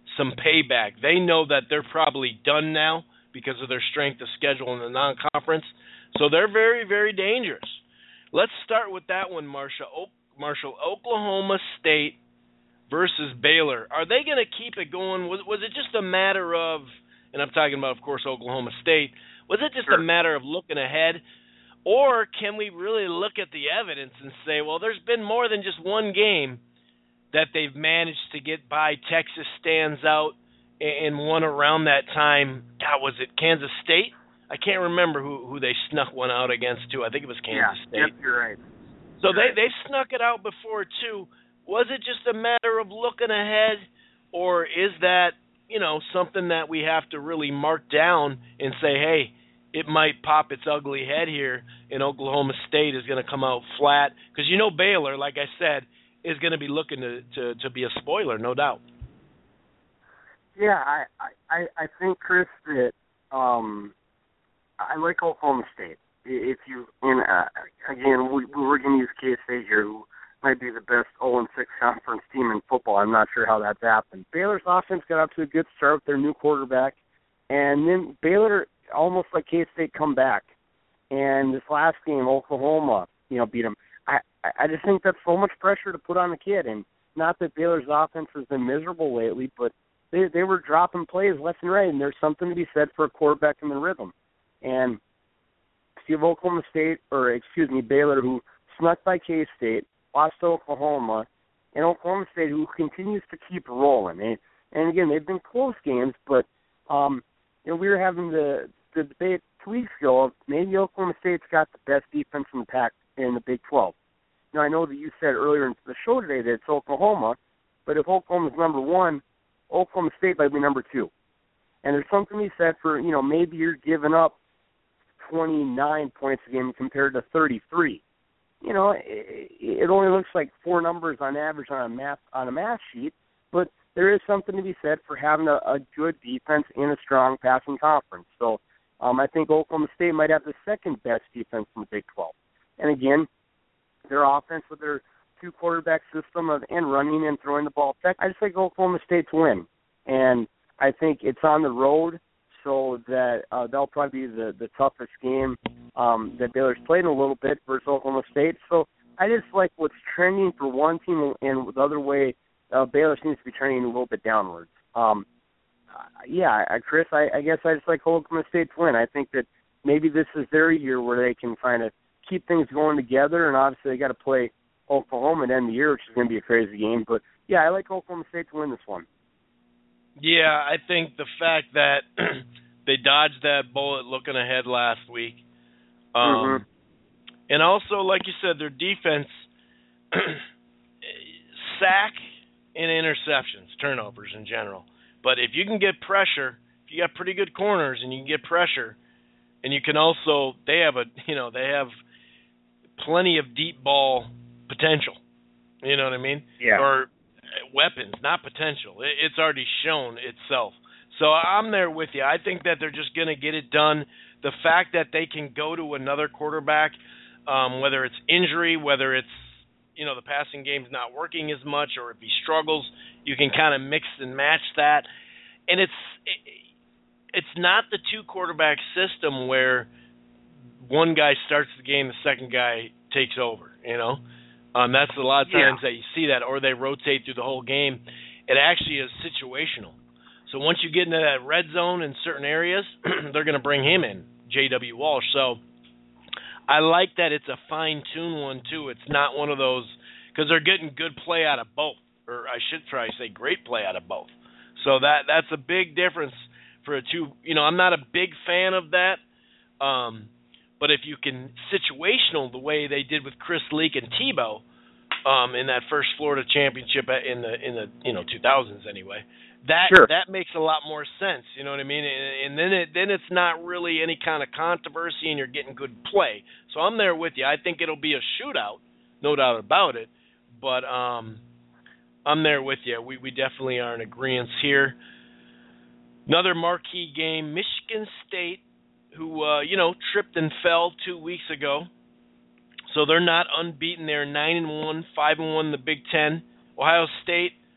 some payback. They know that they're probably done now because of their strength of schedule in the non-conference. So they're very, very dangerous. Let's start with that one, Marshall. Oklahoma State versus Baylor. Are they going to keep it going? Was it just a matter of, and I'm talking about, of course, Oklahoma State, was it just a matter of looking ahead? Or can we really look at the evidence and say, well, there's been more than just one game that they've managed to get by? Texas stands out, and one around that time, God, was it Kansas State? I can't remember who they snuck one out against, too. I think it was Kansas State. Yep, you're right. So they snuck it out before, too. Was it just a matter of looking ahead, or is that, something that we have to really mark down and say, hey, it might pop its ugly head here, and Oklahoma State is going to come out flat? Because Baylor, like I said, is going to be looking to be a spoiler, no doubt. Yeah, I think, Chris, that I like Oklahoma State. If you, again, we're going to use K-State here, who might be the best 0-6 conference team in football. I'm not sure how that's happened. Baylor's offense got up to a good start with their new quarterback, and then Baylor, almost like K-State, come back. And this last game, Oklahoma, beat them. I just think that's so much pressure to put on the kid, and not that Baylor's offense has been miserable lately, but they were dropping plays left and right, and there's something to be said for a quarterback in the rhythm. And you have Baylor, who snuck by K-State, lost to Oklahoma, and Oklahoma State, who continues to keep rolling. And again, they've been close games, but we were having the debate 2 weeks ago of maybe Oklahoma State's got the best defense in the pack in the Big 12. Now, I know that you said earlier in the show today that it's Oklahoma, but if Oklahoma's number one, Oklahoma State might be number two. And there's something to be said for, maybe you're giving up 29 points a game compared to 33. It only looks like four numbers on average on a math sheet, but there is something to be said for having a good defense in a strong passing conference. So I think Oklahoma State might have the second best defense in the Big 12. And again, their offense with their two quarterback system and running and throwing the ball back, I just like Oklahoma State to win. And I think it's on the road, so that that'll probably be the toughest game that Baylor's played in a little bit versus Oklahoma State. So I just like what's trending for one team, and the other way, Baylor seems to be trending a little bit downwards. Chris, I guess I just like Oklahoma State to win. I think that maybe this is their year where they can kind of keep things going together, and obviously they got to play Oklahoma at the end of the year, which is going to be a crazy game. But, yeah, I like Oklahoma State to win this one. Yeah, I think the fact that they dodged that bullet looking ahead last week. And also, like you said, their defense, sack and interceptions, turnovers in general. But if you can get pressure, if you got pretty good corners and you can get pressure, and you can also, they have plenty of deep ball potential. You know what I mean? Yeah. Or weapons, not potential. It's already shown itself. So I'm there with you. I think that they're just going to get it done. The fact that they can go to another quarterback, whether it's injury, whether it's, the passing game's not working as much, or if he struggles, you can kind of mix and match that. And it's not the two quarterback system where one guy starts the game, the second guy takes over, That's a lot of times that you see that, or they rotate through the whole game. It actually is situational. So once you get into that red zone in certain areas, they're going to bring him in, J.W. Walsh. So I like that it's a fine-tuned one, too. It's not one of those, because they're getting good play out of both, or I should try to say great play out of both. So that's a big difference for a two. I'm not a big fan of that. But if you can situational the way they did with Chris Leak and Tebow in that first Florida championship in the 2000s anyway, that makes a lot more sense. You know what I mean? And then it's not really any kind of controversy, and you're getting good play. So I'm there with you. I think it'll be a shootout, no doubt about it. But I'm there with you. We definitely are in agreement here. Another marquee game, Michigan State, who, tripped and fell 2 weeks ago. So they're not unbeaten. They're 9-1, 5-1 in the Big Ten. Ohio State,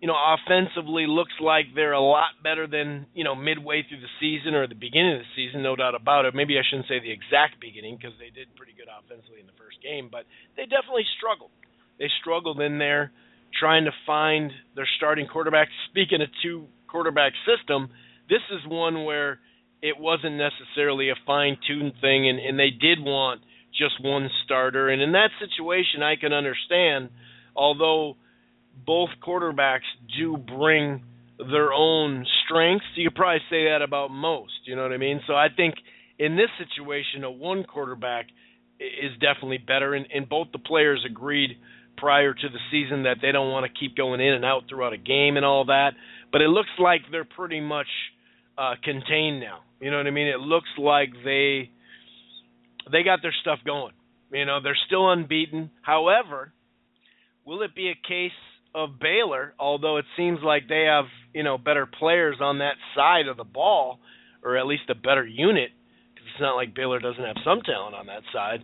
offensively looks like they're a lot better than, midway through the season or the beginning of the season, no doubt about it. Maybe I shouldn't say the exact beginning because they did pretty good offensively in the first game, but they definitely struggled. They struggled in there trying to find their starting quarterback. Speaking of two-quarterback system, this is one where it wasn't necessarily a fine-tuned thing, and they did want just one starter. And in that situation, I can understand, although both quarterbacks do bring their own strengths. You could probably say that about most, you know what I mean? So I think in this situation, a one quarterback is definitely better, and both the players agreed prior to the season that they don't want to keep going in and out throughout a game and all that. But it looks like they're pretty much contained now. You know what I mean? It looks like they got their stuff going. They're still unbeaten. However, will it be a case of Baylor, although it seems like they have, better players on that side of the ball, or at least a better unit, because it's not like Baylor doesn't have some talent on that side.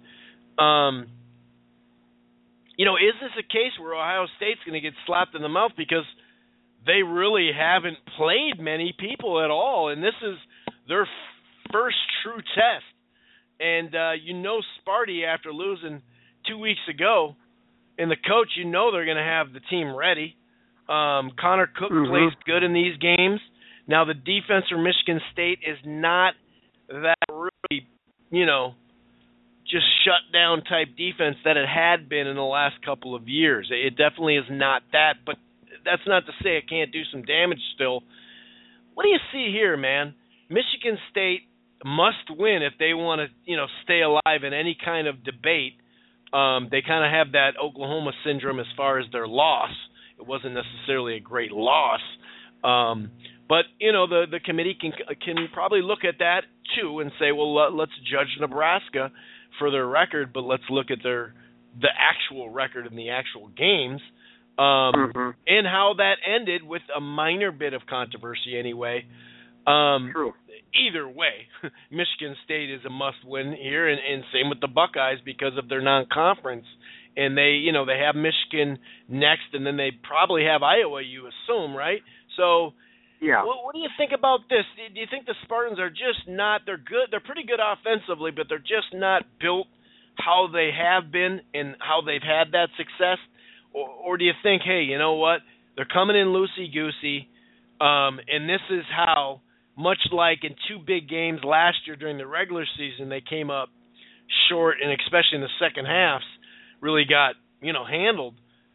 Is this a case where Ohio State's going to get slapped in the mouth because they really haven't played many people at all, and this is their first true test? And Sparty, after losing 2 weeks ago, and the coach, they're going to have the team ready. Connor Cook plays good in these games. Now, the defense for Michigan State is not that really, just shut-down type defense that it had been in the last couple of years. It definitely is not that, but that's not to say it can't do some damage still. What do you see here, man? Michigan State must win if they want to, stay alive in any kind of debate. They kind of have that Oklahoma syndrome as far as their loss. It wasn't necessarily a great loss. But, the committee can probably look at that, too, and say, well, let's judge Nebraska for their record, but let's look at the actual record in the actual games, and how that ended with a minor bit of controversy anyway. True. Either way, Michigan State is a must-win here, and same with the Buckeyes because of their non-conference. And they have Michigan next, and then they probably have Iowa, you assume, right? So, yeah. What do you think about this? Do you think the Spartans are just not – they're good. They're pretty good offensively, but they're just not built how they have been and how they've had that success? Or do you think, hey, you know what? They're coming in loosey-goosey, and this is how – much like in two big games last year during the regular season, they came up short, and especially in the second halves, really got, handled.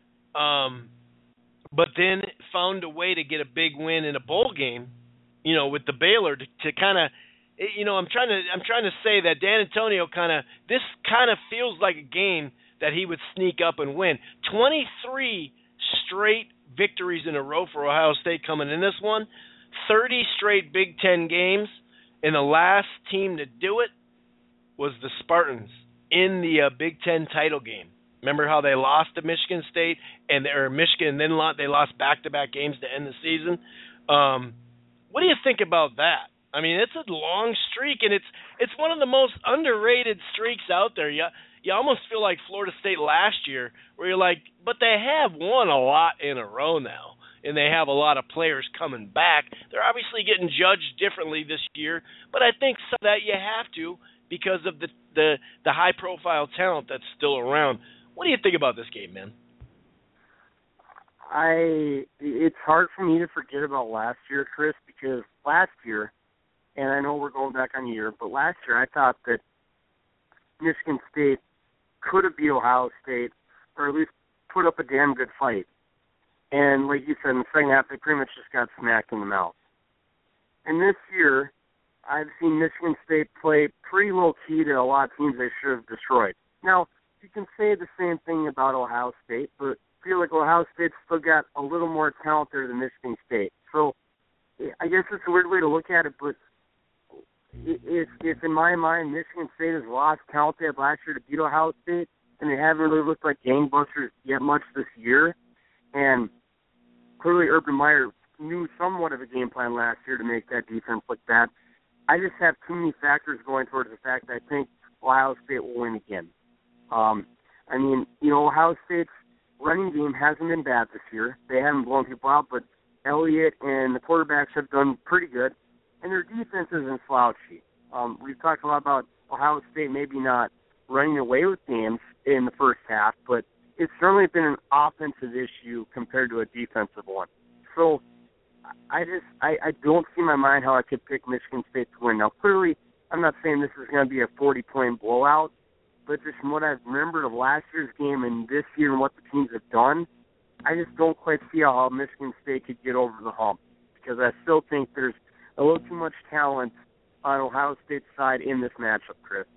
But then found a way to get a big win in a bowl game, with the Baylor to kind of, I'm trying to say that Dan Antonio this kind of feels like a game that he would sneak up and win. 23 straight victories in a row for Ohio State coming in this one. 30 straight Big Ten games, and the last team to do it was the Spartans in the Big Ten title game. Remember how they lost to Michigan State, and they lost back-to-back games to end the season? What do you think about that? I mean, it's a long streak, and it's one of the most underrated streaks out there. You almost feel like Florida State last year, where you're like, but they have won a lot in a row now. And they have a lot of players coming back. They're obviously getting judged differently this year, but I think some of that you have to because of the high-profile talent that's still around. What do you think about this game, man? It's hard for me to forget about last year, Chris, because last year, and I know we're going back on a year, but last year I thought that Michigan State could have beat Ohio State, or at least put up a damn good fight. And like you said, in the second half, they pretty much just got smacked in the mouth. And this year, I've seen Michigan State play pretty low-key to a lot of teams they should have destroyed. Now, you can say the same thing about Ohio State, but I feel like Ohio State's still got a little more talent there than Michigan State. So I guess it's a weird way to look at it, but if in my mind, Michigan State has lost talent they had last year to beat Ohio State, and they haven't really looked like gangbusters yet much this year, and clearly Urban Meyer knew somewhat of a game plan last year to make that defense look bad. I just have too many factors going towards the fact that I think Ohio State will win again. Ohio State's running game hasn't been bad this year. They haven't blown people out, but Elliott and the quarterbacks have done pretty good, and their defense isn't slouchy. We've talked a lot about Ohio State maybe not running away with games in the first half, but it's certainly been an offensive issue compared to a defensive one. So I don't see in my mind how I could pick Michigan State to win. Now, clearly, I'm not saying this is going to be a 40-point blowout, but just from what I've remembered of last year's game and this year and what the teams have done, I just don't quite see how Michigan State could get over the hump, because I still think there's a little too much talent on Ohio State's side in this matchup, Chris.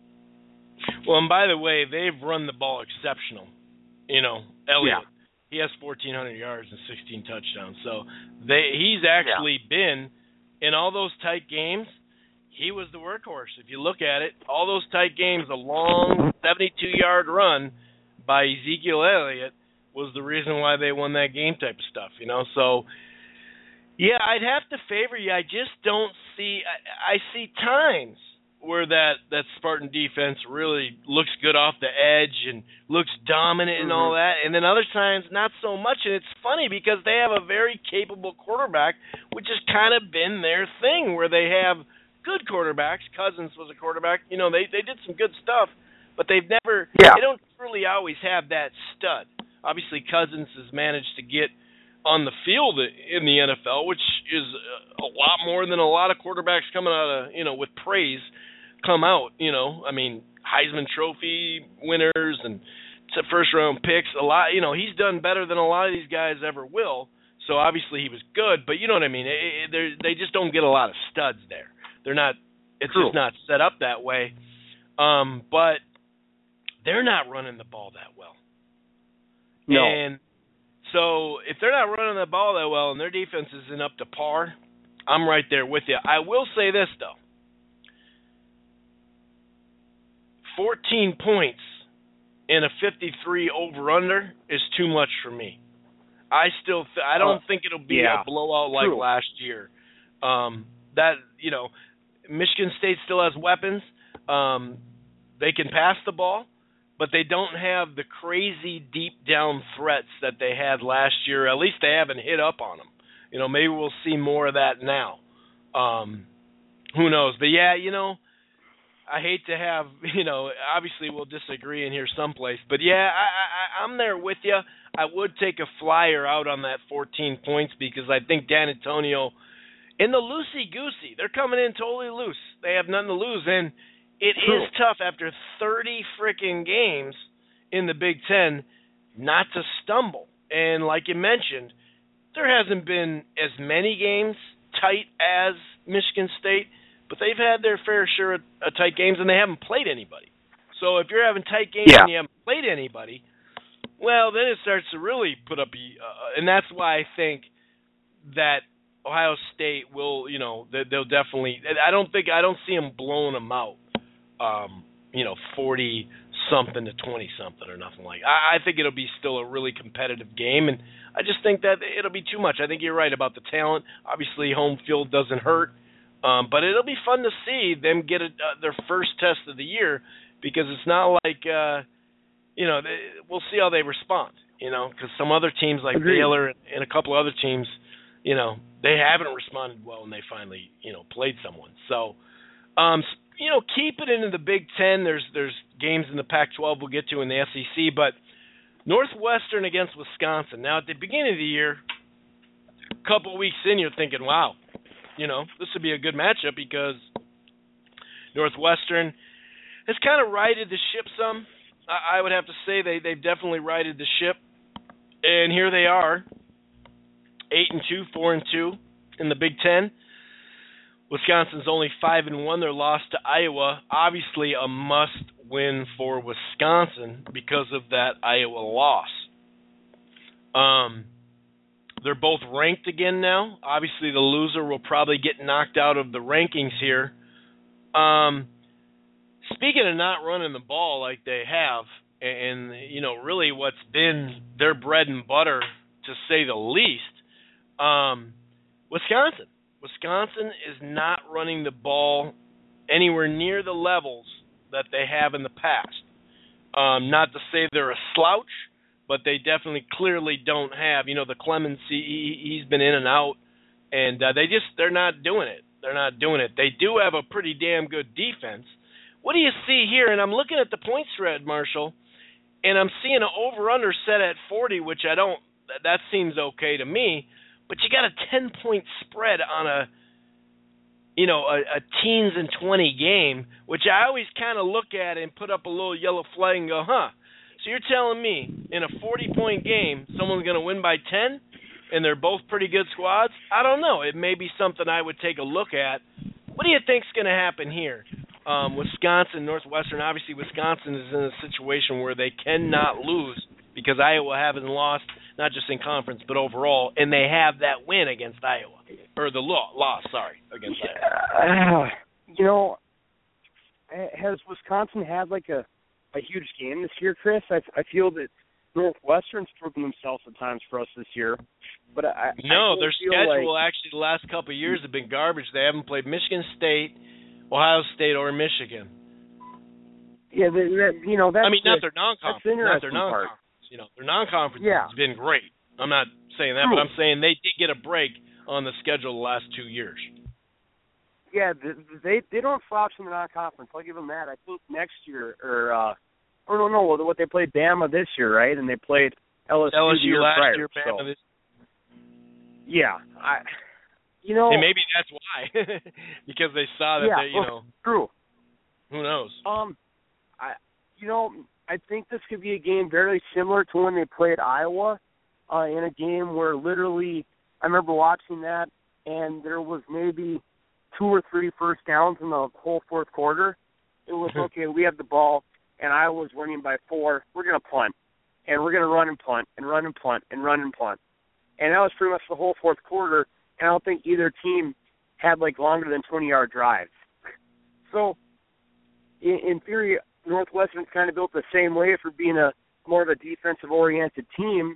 Well, and by the way, they've run the ball exceptional. Elliott, he has 1,400 yards and 16 touchdowns. So he's actually been, in all those tight games, he was the workhorse. If you look at it, all those tight games, a long 72-yard run by Ezekiel Elliott was the reason why they won that game type of stuff, So, yeah, I'd have to favor you. I just don't see – I see times where that Spartan defense really looks good off the edge and looks dominant and all that, and then other times not so much. And it's funny because they have a very capable quarterback, which has kind of been their thing, where they have good quarterbacks. Cousins was a quarterback. They did some good stuff, but they've never they don't really always have that stud. Obviously, Cousins has managed to get on the field in the NFL, which is a lot more than a lot of quarterbacks coming out of, with praise come out, I mean, Heisman Trophy winners and first-round picks, a lot, he's done better than a lot of these guys ever will, so obviously he was good, but you know what I mean, they just don't get a lot of studs there. They're not, it's just not set up that way, but they're not running the ball that well. No. And so if they're not running the ball that well and their defense isn't up to par, I'm right there with you. I will say this, though. 14 points in a 53 over-under is too much for me. I don't think it'll be a blowout like last year. Michigan State still has weapons. They can pass the ball, but they don't have the crazy deep down threats that they had last year. At least they haven't hit up on them. Maybe we'll see more of that now. Who knows? But I hate to have, obviously we'll disagree in here someplace. But, I'm there with you. I would take a flyer out on that 14 points because I think Dan Antonio, in the loosey-goosey, they're coming in totally loose. They have nothing to lose. And it is tough after 30 freaking games in the Big Ten not to stumble. And like you mentioned, there hasn't been as many games tight as Michigan State, but they've had their fair share of tight games, and they haven't played anybody. So if you're having tight games and you haven't played anybody, well, then it starts to really put up and that's why I think that Ohio State will, they'll definitely – I don't see them blowing them out, 40-something to 20-something or nothing like that. I think it'll be still a really competitive game, and I just think that it'll be too much. I think you're right about the talent. Obviously, home field doesn't hurt. But it'll be fun to see them get their first test of the year because it's not like, we'll see how they respond, because some other teams like Baylor and a couple other teams, they haven't responded well when they finally, played someone. So, keep it into the Big Ten. There's games in the Pac-12 we'll get to in the SEC, but Northwestern against Wisconsin. Now, at the beginning of the year, a couple weeks in, you're thinking, wow, this would be a good matchup because Northwestern has kind of righted the ship some. I would have to say they've definitely righted the ship. And here they are, 8-2, 4-2 in the Big Ten. Wisconsin's only 5-1. Their loss to Iowa, obviously a must-win for Wisconsin because of that Iowa loss. They're both ranked again now. Obviously, the loser will probably get knocked out of the rankings here. Speaking of not running the ball like they have, and really what's been their bread and butter, to say the least, Wisconsin. Wisconsin is not running the ball anywhere near the levels that they have in the past. Not to say they're a slouch, but they definitely clearly don't have. The Clemens, he's been in and out, and they're not doing it. They're not doing it. They do have a pretty damn good defense. What do you see here? And I'm looking at the point spread, Marshall, and I'm seeing an over-under set at 40, which that seems okay to me, but you got a 10-point spread on a teens and 20 game, which I always kind of look at and put up a little yellow flag and go, huh. So you're telling me in a 40-point game, someone's going to win by 10, and they're both pretty good squads? I don't know. It may be something I would take a look at. What do you think's going to happen here? Wisconsin, Northwestern, obviously Wisconsin is in a situation where they cannot lose because Iowa hasn't lost, not just in conference, but overall, and they have that win against Iowa. Or the loss, against Iowa. Has Wisconsin had like a huge game this year, Chris? I feel that Northwestern's proven themselves at times for us this year. But their schedule actually the last couple of years have been garbage. They haven't played Michigan State, Ohio State, or Michigan. Yeah, that's not their non-conference. Not their non-conference. Their non-conference has been great. I'm not saying that, but I'm saying they did get a break on the schedule the last 2 years. Yeah, they don't slouch in the non-conference. I'll give them that. I think next year, what they played Bama this year, right? And they played LSU the year last prior. Year, Bama this. Yeah, and maybe that's why, because they saw that true. Who knows? I think this could be a game very similar to when they played Iowa, in a game where literally I remember watching that, and there was maybe 2 or 3 first downs in the whole fourth quarter. It was, okay, we have the ball, and Iowa's winning by 4. We're going to punt, and we're going to run and punt, and run and punt, and run and punt. And that was pretty much the whole fourth quarter, and I don't think either team had, longer than 20-yard drives. So, in theory, Northwestern's kind of built the same way for being more of a defensive-oriented team.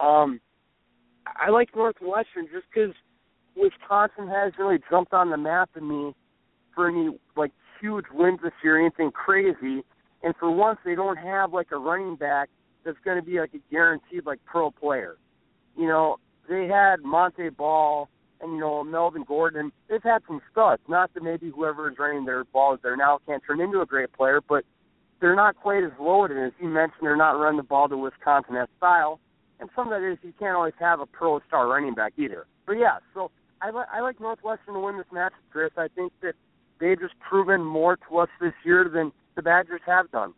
I like Northwestern just because Wisconsin hasn't really jumped on the map in me for any, huge wins this year, anything crazy. And for once, they don't have, a running back that's going to be, a guaranteed, pro player. They had Monte Ball and, Melvin Gordon. They've had some studs. Not that maybe whoever is running their balls there now can't turn into a great player, but they're not quite as loaded. As you mentioned, they're not running the ball to Wisconsin-esque style. And some of that is you can't always have a pro-star running back either. But, yeah, so I like Northwestern to win this match, Chris. I think that they've just proven more to us this year than the Badgers have done.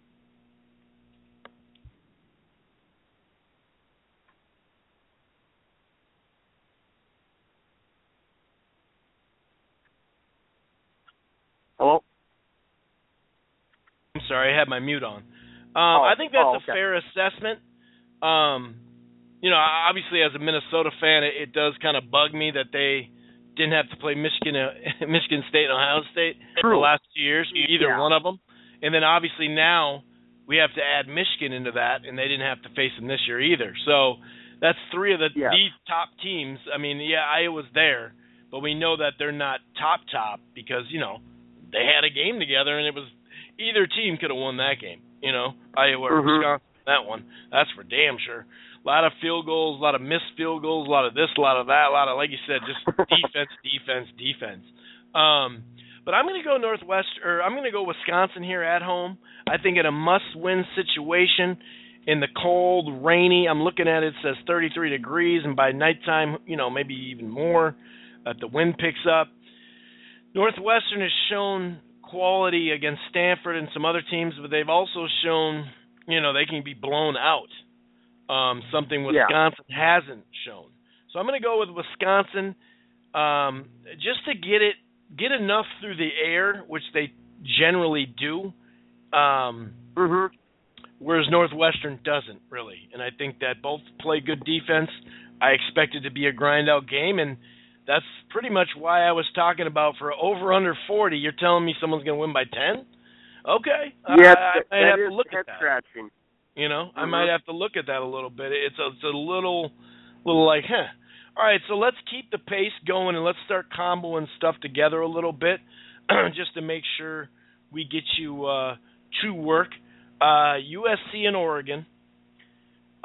Hello? I'm sorry, I had my mute on. I think that's a fair assessment. Obviously as a Minnesota fan, it does kind of bug me that they didn't have to play Michigan State and Ohio State the last 2 years, either one of them. And then obviously now we have to add Michigan into that, and they didn't have to face them this year either. So that's 3 of the top teams. I mean, Iowa's there, but we know that they're not top because, they had a game together, and it was either team could have won that game, Iowa or Wisconsin, that one. That's for damn sure. A lot of field goals, a lot of missed field goals, a lot of this, a lot of that, a lot of, like you said, just defense. But I'm going to go I'm going to go Wisconsin here at home. I think in a must-win situation in the cold, rainy, I'm looking at it says 33 degrees, and by nighttime, maybe even more, the wind picks up. Northwestern has shown quality against Stanford and some other teams, but they've also shown, they can be blown out. Something Wisconsin hasn't shown. So I'm going to go with Wisconsin just to get enough through the air, which they generally do, whereas Northwestern doesn't really. And I think that both play good defense. I expect it to be a grind-out game, and that's pretty much why I was talking about for over-under 40. You're telling me someone's going to win by 10? Okay. Yeah, I might have to look at that. Scratching. I might have to look at that a little bit. It's a little like, All right, so let's keep the pace going and let's start comboing stuff together a little bit just to make sure we get you to work. USC and Oregon.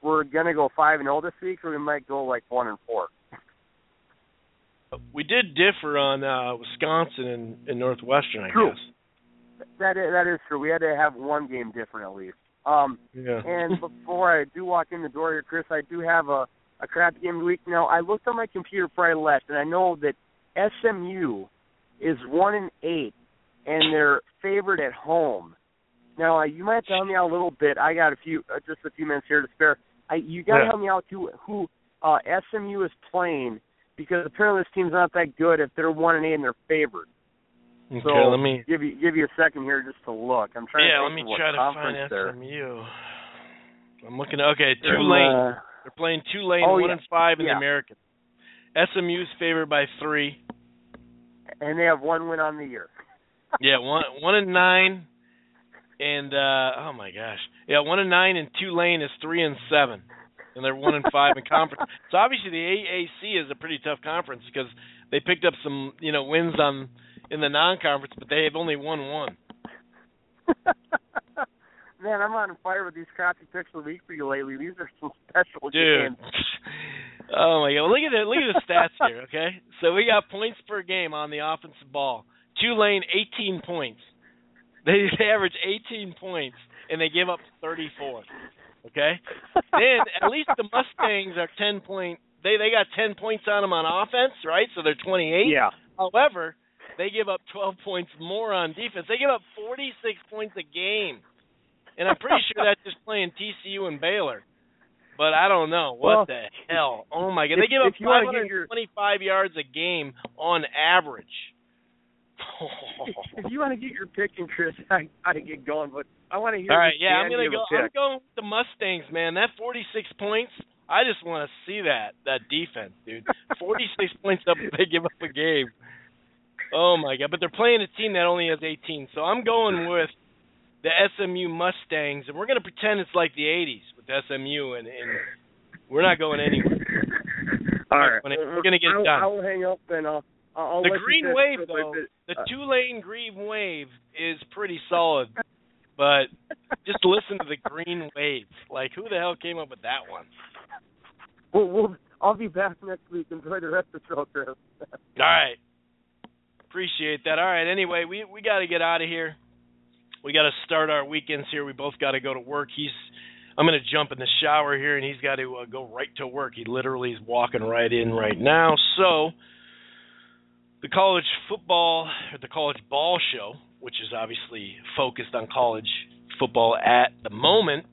we're gonna go 5-0 this week, or we might go like 1-4. We did differ on Wisconsin and Northwestern, I True. guess. That is true. We had to have one game different at least. Yeah. And before I do walk in the door here, Chris, I do have a crappy game of the week. Now, I looked on my computer before I left, and I know that SMU is 1-8, and they're favored at home. Now, you might have to help me out a little bit. I got just a few minutes here to spare. You got to help me out too. Who SMU is playing, because apparently this team's not that good if they're 1-8 and they're favored. Okay, So let me give you a second here just to look. I'm trying to let think me of try what to conference find there. SMU. I'm looking at Tulane. They're playing Tulane, 1-5 in the American. SMU's favored by 3. And they have one win on the year. 1-9, and oh my gosh, 1-9, and Tulane is 3-7, and they're 1-5 in conference. So obviously the AAC is a pretty tough conference because they picked up some wins in the non-conference, but they have only won 1. Man, I'm on fire with these crappy picks of the week for you lately. These are some special games. Oh my God! Well, look at the stats here. Okay, so we got points per game on the offensive ball. Tulane 18 points. They average 18 points and they give up 34. Okay, then at least the Mustangs are 10 point. They got 10 points on them on offense, right? So they're 28. Yeah. However, they give up 12 points more on defense. They give up 46 points a game. And I'm pretty sure that's just playing TCU and Baylor. But I don't know. What the hell? Oh, my God. They give up 525 yards a game on average. If you want to get your pick in, Chris, I got to get going. But I want to hear. All right, I'm going to go. I'm going with the Mustangs, man. That 46 points, I just want to see that defense, dude. 46 points up they give up a game. Oh, my God. But they're playing a team that only has 18. So I'm going with the SMU Mustangs, and we're going to pretend it's like the 80s with SMU, and we're not going anywhere. All right. We're going to get it done. I'll hang up, and I'll the let Green you Wave, though, the Tulane Green Wave is pretty solid, but just listen to the Green Wave. Like, who the hell came up with that one? I'll be back next week. Enjoy the rest of the show, Chris. All right. Appreciate that. All right, anyway, we got to get out of here. We got to start our weekends here. We both got to go to work. I'm going to jump in the shower here, and he's got to go right to work. He literally is walking right in right now. So the college football, or the college ball show, which is obviously focused on college football at the moment,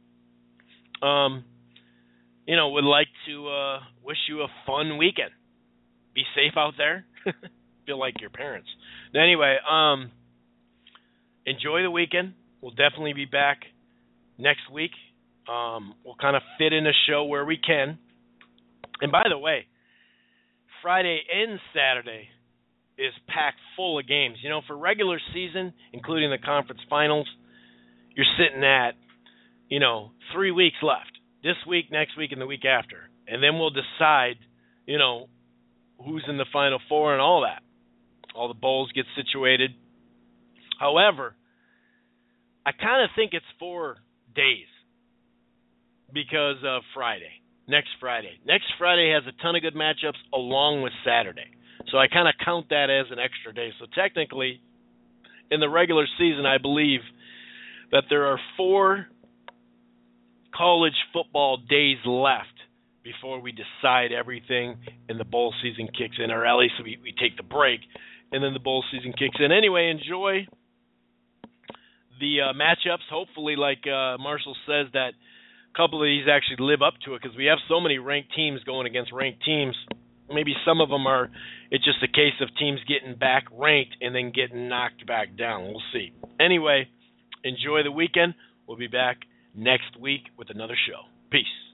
would like to wish you a fun weekend. Be safe out there. Feel like your parents. Anyway, enjoy the weekend. We'll definitely be back next week. We'll kind of fit in a show where we can. And by the way, Friday and Saturday is packed full of games. For regular season, including the conference finals, you're sitting at, 3 weeks left. This week, next week, and the week after. And then we'll decide, who's in the Final Four and all that. All the bowls get situated. However, I kind of think it's 4 days because of Friday, next Friday. Next Friday has a ton of good matchups along with Saturday. So I kind of count that as an extra day. So technically, in the regular season, I believe that there are 4 college football days left before we decide everything and the bowl season kicks in, or at least we take the break and then the bowl season kicks in. Anyway, enjoy the matchups. Hopefully, like Marshall says, that a couple of these actually live up to it, because we have so many ranked teams going against ranked teams. Maybe some of them are, it's just a case of teams getting back ranked and then getting knocked back down. We'll see. Anyway, enjoy the weekend. We'll be back next week with another show. Peace.